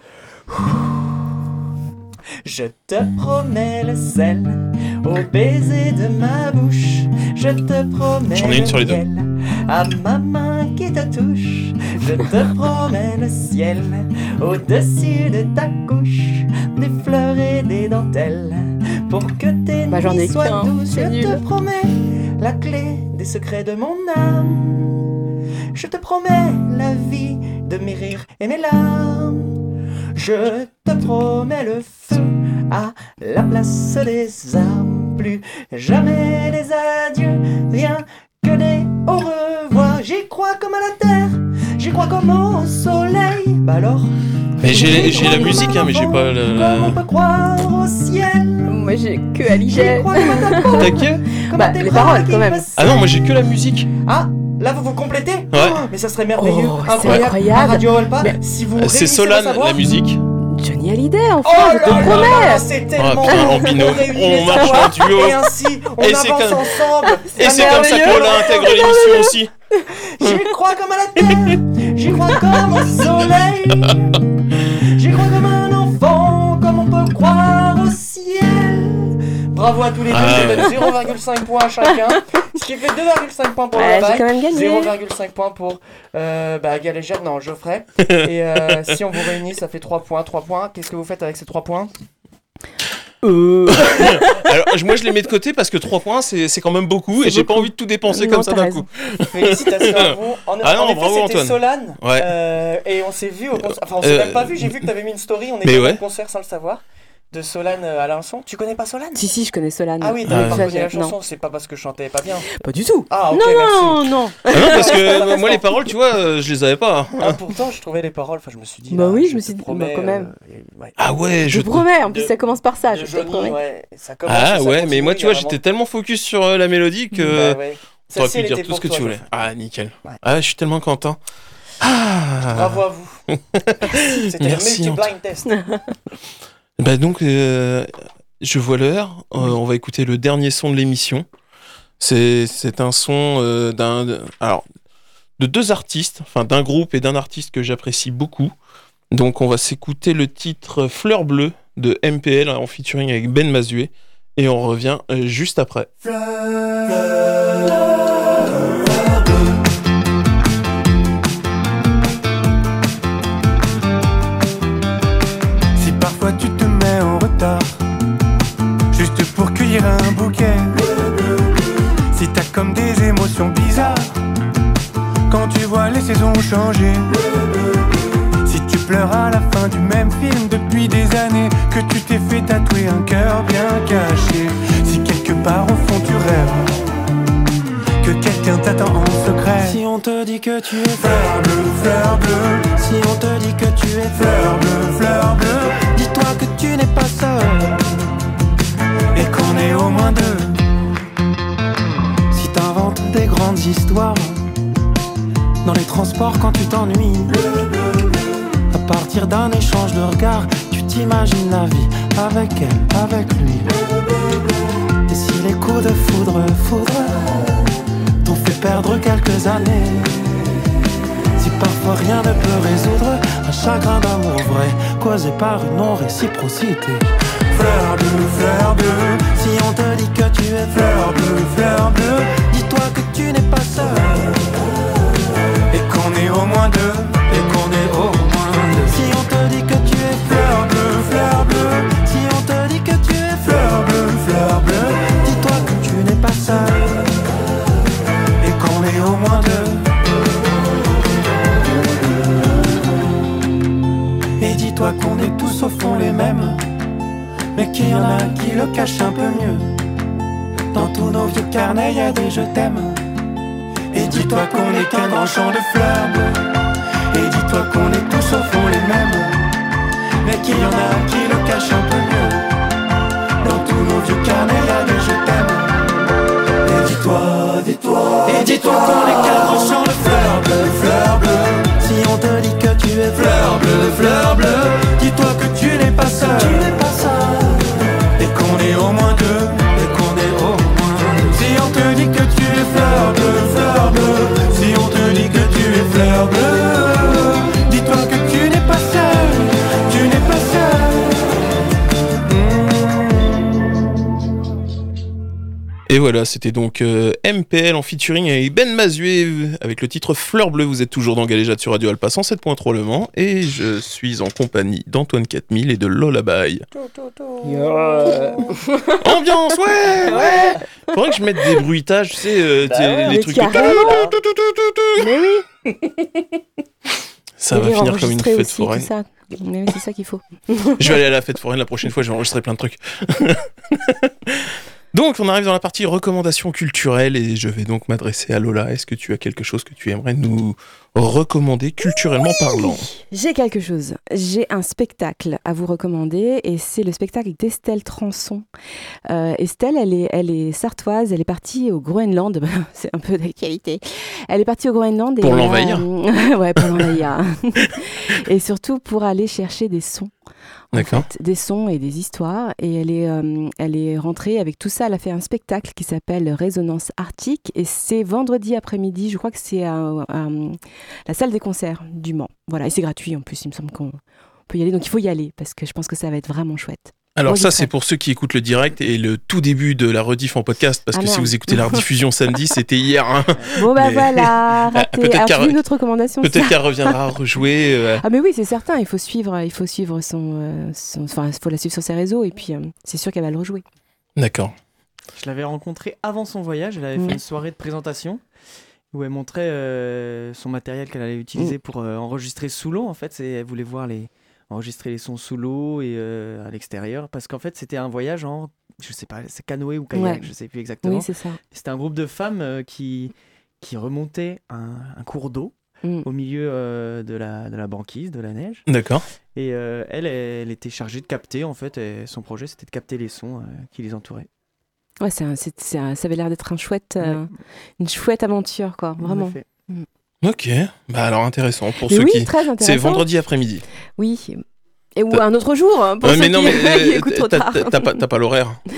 Je te promets le sel au baiser de ma bouche. Je te promets J'en ai une sur les le miel à ma main qui te touche. Je te promets le ciel au-dessus de ta couche. Des fleurs et des dentelles pour que tes Bah, j'en ai nuits soient qu'un, douces. c'est Je nul. te promets la clé des secrets de mon âme. Je te promets la vie de mes rires et mes larmes. Je te promets le feu à la place des armes. Plus jamais des adieux, rien que des au revoir. J'y crois comme à la terre, j'y crois comme au soleil. Bah alors, Mais j'ai la musique, hein, mais j'ai pas comme on peut croire au ciel. Moi j'ai que à J'y l'idée. crois comme à ta peau, T'as que comme Bah, à tes les bras paroles, qui quand même. me Ah non, moi j'ai que la musique. Ah, là vous complétez? Ouais. Oh, mais ça serait merveilleux, Oh, c'est incroyable. incroyable. À Radio Alpa, Mais- si vous C'est réunissez vos Solane, savoirs- la musique. Johnny Hallyday, enfin, Oh je te là là promets. là, c'est tellement putain, en beau. binôme, réunit on les marche savoirs, en duo. Et ainsi, on Et c'est avance comme- ensemble. Et c'est comme ça merveilleux. qu'on intègre l'émission aussi. J'y crois comme à la terre, j'y crois comme au soleil. J'y crois comme un enfant, comme on peut croire au ciel. Bravo à tous les deux, Ah je ouais. donne 0,5 points à chacun. Ce qui fait 2,5 points pour Ouais, le j'ai quand même gagné. 0,5 points pour Galéjade, non, Geoffrey. Et si on vous réunit, ça fait 3 points. 3 points. Qu'est-ce que vous faites avec ces 3 points? Alors, moi je les mets de côté parce que 3 points c'est quand même beaucoup et j'ai pas envie de tout dépenser Non, comme ça t'as d'un raison. coup. Félicitations à vous. Ah non, en effet, bravo, c'était Antoine. Solane. Ouais. Et on s'est vu au concert. Enfin, on s'est même pas vu. J'ai vu que t'avais mis une story. On Mais était ouais. au concert sans le savoir. De Solane à Alençon. Tu connais pas Solane? Si, si, je connais Solane. Ah oui, Ah t'avais ouais. pas connu la Non. chanson. C'est pas parce que je chantais pas bien. Pas du tout. Ah, ok, non, merci. non, non. Ah non parce Ça que reste moi les en- paroles tu vois je les avais pas. Ah, pourtant, je trouvais les paroles. Enfin, je me suis dit. Bah là, oui, je me te suis dit, promets, bah, quand même. Ouais. Ah ouais Je je te promets, en plus de- ça commence par ça, De je te Johnny, promets. ouais. Ça commence, Ah ça ouais mais continue, moi tu vois il y a j'étais tellement focus sur la mélodie que Bah ouais. t'aurais Celle-ci, pu elle dire était tout pour ce que toi, tu voulais. Geoffrey. Ah nickel. Ouais. Ah je suis tellement content. Ah. Bravo à vous. C'était le Merci, multi-blind test. Bah donc, je vois l'heure. On va écouter le dernier son de l'émission. C'est un son de deux artistes, enfin d'un groupe et d'un artiste que j'apprécie beaucoup. Donc on va s'écouter le titre Fleur Bleue de MPL en featuring avec Ben Mazué. Et on revient juste après. Si parfois tu te mets en retard, juste pour cueillir un bouquet, si t'as comme des émotions bizarres quand tu vois les saisons changer, si tu pleures à la fin du même film depuis des années, que tu t'es fait tatouer un cœur bien caché, si quelque part au fond tu rêves que quelqu'un t'attend en secret, si on te dit que tu es fleur bleue, si on te dit que tu es fleur bleue, dis-toi que tu n'es pas seul et qu'on est au moins deux. Si t'inventes des grandes histoires dans les transports quand tu t'ennuies, à partir d'un échange de regards, tu t'imagines la vie avec elle, avec lui. Et si les coups de foudre t'ont fait perdre quelques années, si parfois rien ne peut résoudre un chagrin d'amour vrai causé par une non-réciprocité. Fleur bleue, si on te dit que tu es fleur bleue, dis-toi que tu n'es pas seul et qu'on est au moins deux, et qu'on est au moins deux. Si on te dit que tu es fleur bleue, si on te dit que tu es fleur bleue, dis-toi que tu n'es pas seul et qu'on est au moins deux. Et dis-toi qu'on est tous au fond les mêmes, mais qu'il y en a qui le cachent un peu mieux. Dans tous nos vieux carnets, y a des je t'aime. Et dis-toi qu'on est qu'un grand champ de fleurs bleues. Et dis-toi qu'on est tous au fond les mêmes, mais qu'il y en a qui le cachent un peu mieux. Dans tous nos vieux carnets, y a des je t'aime. Et dis-toi qu'on est qu'un grand champ de fleurs bleues. Si on te dit que tu es fleur bleue, dis-toi que tu n'es pas seul, et qu'on est au moins deux, et qu'on est au moins deux. Si on te dit que tu es fleur bleue, si on te dit que tu es fleur bleue, dis-toi que tu n'es pas seul, tu n'es pas seul. Et voilà, c'était donc MPL en featuring avec Ben Mazué avec le titre Fleur Bleue. Vous êtes toujours dans Galéjade sur Radio Alpa 107.3 Le Mans et je suis en compagnie d'Antoine 4000 et de Lola Baye. Ambiance, ouais. Faudrait que je mette des bruitages, tu sais, les trucs. Mais oui. Ça va finir comme une fête foraine. Mais c'est ça qu'il faut. Je vais aller à la fête foraine la prochaine fois, je vais enregistrer plein de trucs. Donc, on arrive dans la partie recommandations culturelles et je vais donc m'adresser à Lola. Est-ce que tu as quelque chose que tu aimerais nous recommander culturellement parlant ? J'ai quelque chose. J'ai un spectacle à vous recommander et c'est le spectacle d'Estelle Transon. Estelle, elle est sartoise, elle est partie au Groenland. C'est un peu d'actualité. Elle est partie au Groenland. Pour l'envahir. Ouais, pour l'envahir. Et surtout pour aller chercher des sons. D'accord. Fait, des sons et des histoires. Et elle est rentrée avec tout ça. Elle a fait un spectacle qui s'appelle Résonance Arctique. Et c'est vendredi après-midi. Je crois que c'est à la salle des concerts du Mans. Voilà. Et c'est gratuit en plus. Il me semble qu'on peut y aller. Donc il faut y aller parce que je pense que ça va être vraiment chouette. Alors ça, c'est pour ceux qui écoutent le direct et le tout début de la rediff en podcast, parce que si vous écoutez la rediffusion samedi, c'était hier. Hein. Bon bah voilà, raté. Peut-être Alors, une autre recommandation. Peut-être qu'elle reviendra rejouer. Ah mais oui, c'est certain, il faut suivre enfin, il faut la suivre sur ses réseaux et puis c'est sûr qu'elle va le rejouer. D'accord. Je l'avais rencontrée avant son voyage, elle avait fait une soirée de présentation où elle montrait son matériel qu'elle allait utiliser pour enregistrer sous l'eau. En fait, elle voulait voir enregistrer les sons sous l'eau et à l'extérieur, parce qu'en fait c'était un voyage en, je sais pas, c'est canoë ou kayak, je sais plus exactement. Oui, c'est ça. C'était un groupe de femmes qui remontaient un cours d'eau au milieu de la banquise, de la neige. D'accord. Et elle était chargée de capter, en fait, et son projet c'était de capter les sons qui les entouraient. Ouais, ça avait l'air d'être une chouette aventure, quoi, vraiment. Ok, bah alors intéressant pour ceux qui. Très intéressant. C'est vendredi après-midi. Oui. Ou un autre jour pour ceux qui écoutent trop tard. T'as pas l'horaire.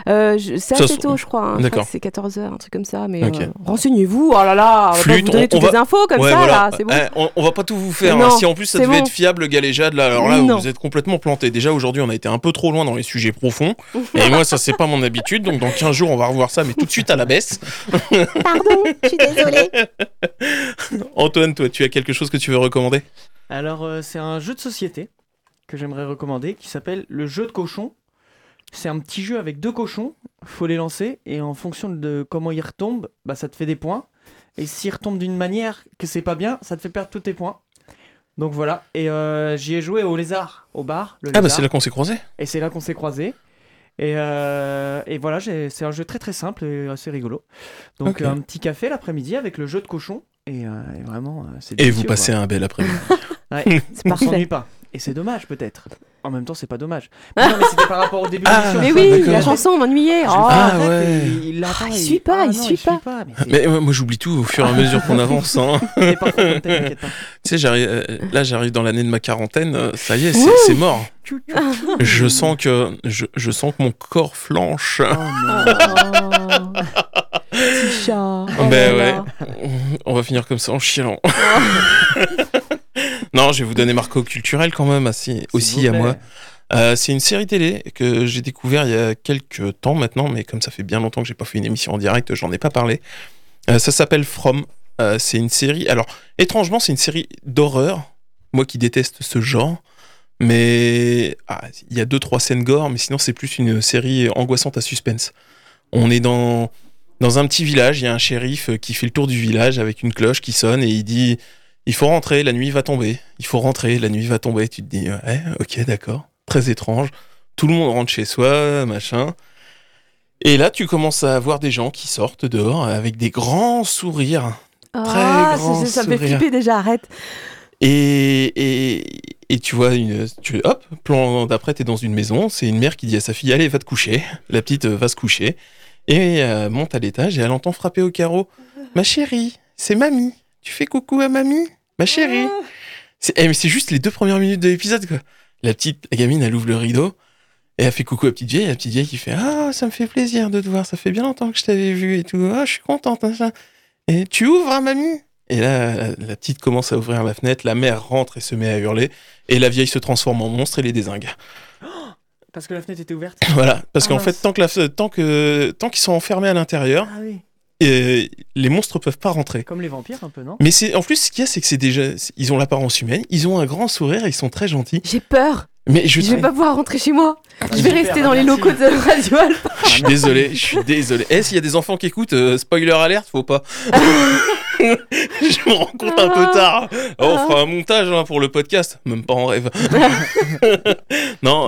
C'est Ça, assez tôt, je crois. Je d'accord. crois que c'est 14h, un truc comme ça. Mais Ok. renseignez-vous. Oh là là, on va pas Flûte, vous donner on toutes va- les infos comme Ouais, ça, voilà. là. C'est bon. On va pas tout vous faire. Non, Si en plus ça c'est devait bon. être fiable, Galéjade, là, alors là, Non. vous êtes complètement planté. Déjà aujourd'hui, on a été un peu trop loin dans les sujets profonds. Et moi, ça, c'est pas mon habitude. Donc dans 15 jours, on va revoir ça, mais tout de suite à la baisse. Pardon, je suis désolée. Antoine, toi, tu as quelque chose que tu veux recommander ? Alors, c'est un jeu de société que j'aimerais recommander qui s'appelle le jeu de cochon. C'est un petit jeu avec 2 cochons, faut les lancer et en fonction de comment ils retombent, bah, ça te fait des points. Et s'ils retombent d'une manière que c'est pas bien, ça te fait perdre tous tes points. Donc voilà, et j'y ai joué au lézard, au bar. Le Ah bah lézard. c'est là qu'on s'est croisés. Et c'est là qu'on s'est croisés. Et voilà, c'est un jeu très très simple et assez rigolo. Donc Ok. un petit café l'après-midi avec le jeu de cochon. Et vraiment, c'est Et délicieux, vous passez quoi. un bel après-midi. Ouais, C'est on parfait. s'ennuie pas. Et c'est dommage peut-être. En même temps, c'est pas dommage. Mais non, mais c'était par rapport au début de Ah, l'émission. Mais Ah, oui, d'accord. la chanson m'ennuyait. Oh. Ah, Arrête, ouais. Il l'attend, il suit pas, il non, suit pas. Mais Mais moi j'oublie tout au fur et à mesure qu'on avance. Hein. c'est pas trop comme t'inquiète pas. Tu sais, j'arrive dans l'année de ma quarantaine. Ça y est, c'est mort. Je sens que mon corps flanche. Oh non. Petit chat. Oh Ben là ouais. là. On va finir comme ça en chialant. Non, je vais vous donner Marco culturel quand même, aussi S'il vous à plaît. moi. C'est une série télé que j'ai découvert il y a quelques temps maintenant, mais comme ça fait bien longtemps que j'ai pas fait une émission en direct, j'en ai pas parlé. Ça s'appelle From. C'est une série. Alors, étrangement, c'est une série d'horreur. Moi qui déteste ce genre. Mais il y a 2-3 scènes gore, mais sinon c'est plus une série angoissante à suspense. On est dans un petit village, il y a un shérif qui fait le tour du village avec une cloche qui sonne et il dit « Il faut rentrer, la nuit va tomber. Il faut rentrer, la nuit va tomber. » Tu te dis « Ouais, ok, d'accord. » Très étrange. Tout le monde rentre chez soi, machin. Et là, tu commences à voir des gens qui sortent dehors avec des grands sourires. Ah, grand ça me fait sourire. flipper déjà, arrête. Et tu vois, hop, plan d'après, t'es dans une maison, c'est une mère qui dit à sa fille, allez, va te coucher. La petite va se coucher, et monte à l'étage, et elle entend frapper au carreau. Ma chérie, c'est mamie. Tu fais coucou à mamie, ma chérie. Mais c'est juste les 2 premières minutes de l'épisode, quoi. La gamine, elle ouvre le rideau, et elle fait coucou à la petite vieille qui fait, ah, ça me fait plaisir de te voir, ça fait bien longtemps que je t'avais vu, et tout, ah, je suis contente, machin. Et tu ouvres, hein, mamie? Et là, la petite commence à ouvrir la fenêtre, la mère rentre et se met à hurler, et la vieille se transforme en monstre et les dézingue. Parce que la fenêtre était ouverte. Voilà, parce qu'en Ah, fait, tant qu'ils sont enfermés à l'intérieur, Ah oui. les monstres peuvent pas rentrer. Comme les vampires un peu, non? Mais en plus, ce qu'il y a, c'est que ils ont l'apparence humaine, ils ont un grand sourire, ils sont très gentils. J'ai peur. Mais Je vais pas pouvoir rentrer chez moi. Je vais Super, rester dans les merci. locaux de Radio Alpha. Je suis désolé. S'il y a des enfants qui écoutent, spoiler alerte, faut pas. Je me rends compte un peu tard. On fera un montage hein, pour le podcast, même pas en rêve. Non,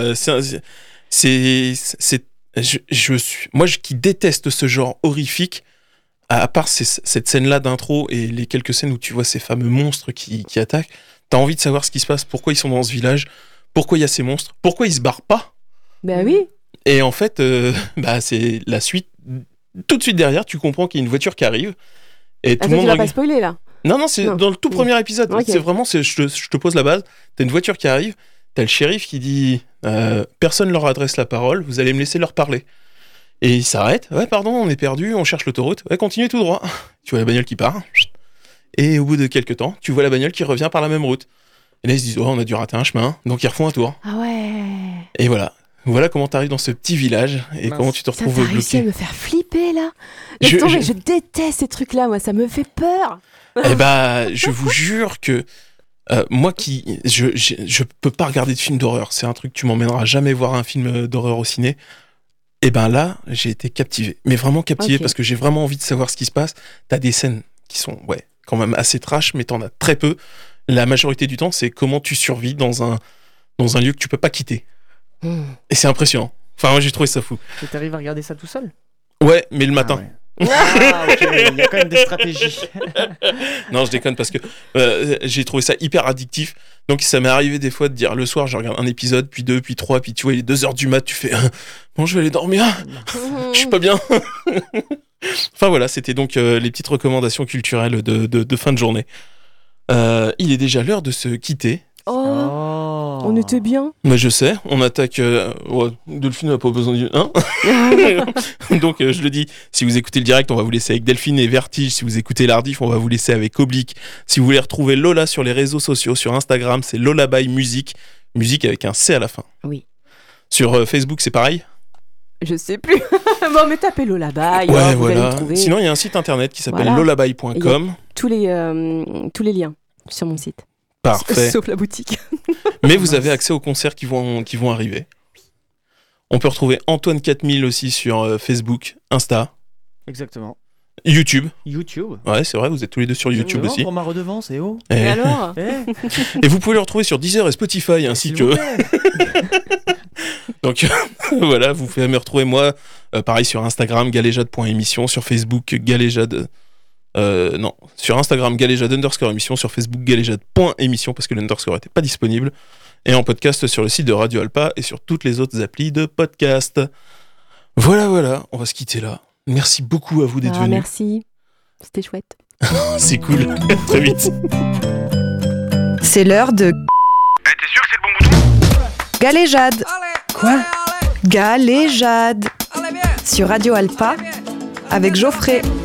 moi qui déteste ce genre horrifique, à part cette scène-là d'intro et les quelques scènes où tu vois ces fameux monstres qui attaquent, t'as envie de savoir ce qui se passe, pourquoi ils sont dans ce village, pourquoi il y a ces monstres, pourquoi ils se barrent pas. Ben oui. Et en fait, c'est la suite. Tout de suite derrière, tu comprends qu'il y a une voiture qui arrive. Et tout Attends, le monde tu vas pas regarde. spoiler là. Non, c'est Non. dans le tout premier épisode. Ok. C'est vraiment, je te pose la base. T'as une voiture qui arrive, t'as le shérif qui dit personne leur adresse la parole, vous allez me laisser leur parler. Et il s'arrête. Ouais, pardon, on est perdu, on cherche l'autoroute. Ouais, continuez tout droit. Tu vois la bagnole qui part. Et au bout de quelques temps, tu vois la bagnole qui revient par la même route. Et là, ils se disent, oh, on a dû rater un chemin, donc ils refont un tour. Ah ouais. Et voilà. Voilà comment t'arrives dans ce petit village et Mince. comment tu te Ça, retrouves t'as réussi à bloqué. me faire flipper là. Je- Laisse tomber, je- je déteste ces trucs-là, moi, ça me fait peur. Eh bah, je vous jure que moi qui je peux pas regarder de film d'horreur. C'est un truc, tu m'emmèneras jamais voir un film d'horreur au ciné. Et ben là, j'ai été captivé. Mais vraiment captivé Ok. parce que j'ai vraiment envie de savoir ce qui se passe. T'as des scènes qui sont, ouais, quand même assez trash, mais t'en as très peu. La majorité du temps, c'est comment tu survis dans un lieu que tu peux pas quitter. Et c'est impressionnant. Enfin, moi, j'ai trouvé ça fou. Et t'arrives à regarder ça tout seul? Ouais, mais le matin. Ah, ok, il y a quand même des stratégies. Non, je déconne parce que j'ai trouvé ça hyper addictif. Donc ça m'est arrivé des fois de dire le soir, je regarde un épisode, puis 2, puis 3, puis tu vois, il est 2h du mat, tu fais bon, je vais aller dormir. Je suis pas bien. Enfin voilà, c'était donc les petites recommandations culturelles de fin de journée. Il est déjà l'heure de se quitter. Oh. On était bien. Mais je sais, on attaque... Delphine n'a pas besoin du... Hein. Donc je le dis, si vous écoutez le direct, on va vous laisser avec Delphine et Vertige. Si vous écoutez l'Ardif, on va vous laisser avec Oblique. Si vous voulez retrouver Lola sur les réseaux sociaux, sur Instagram, c'est Lola by Music. Musique avec un C à la fin. Oui. Sur Facebook, c'est pareil ? Je sais plus. Bon, mais tapez Lolaby. Ouais, vous allez voilà. me trouver. Sinon, il y a un site internet qui s'appelle Voilà. lolaby.com. Tous les liens sur mon site. Parfait. Sauf la boutique. Mais vous avez accès aux concerts qui vont arriver. On peut retrouver Antoine 4000 aussi sur Facebook, Insta, Exactement. YouTube. YouTube. Ouais, c'est vrai, vous êtes tous les deux sur YouTube Exactement, aussi. pour ma redevance, et oh. Eh. Et alors Et vous pouvez le retrouver sur Deezer et Spotify ainsi S'il que... vous plaît. Donc voilà, vous pouvez me retrouver moi, pareil sur Instagram, galéjade.émission, sur Facebook, galéjade... non, sur Instagram, galéjade_émission, sur Facebook, galéjade.émission, parce que l'underscore n'était pas disponible, et en podcast sur le site de Radio Alpa et sur toutes les autres applis de podcast. Voilà, on va se quitter là. Merci beaucoup à vous d'être venus. Merci. C'était chouette. C'est cool. À très vite. C'est l'heure de T'es sûr que c'est le bon bouton? Galéjade. Quoi? Galéjade. Sur Radio Alpa avec Geoffrey.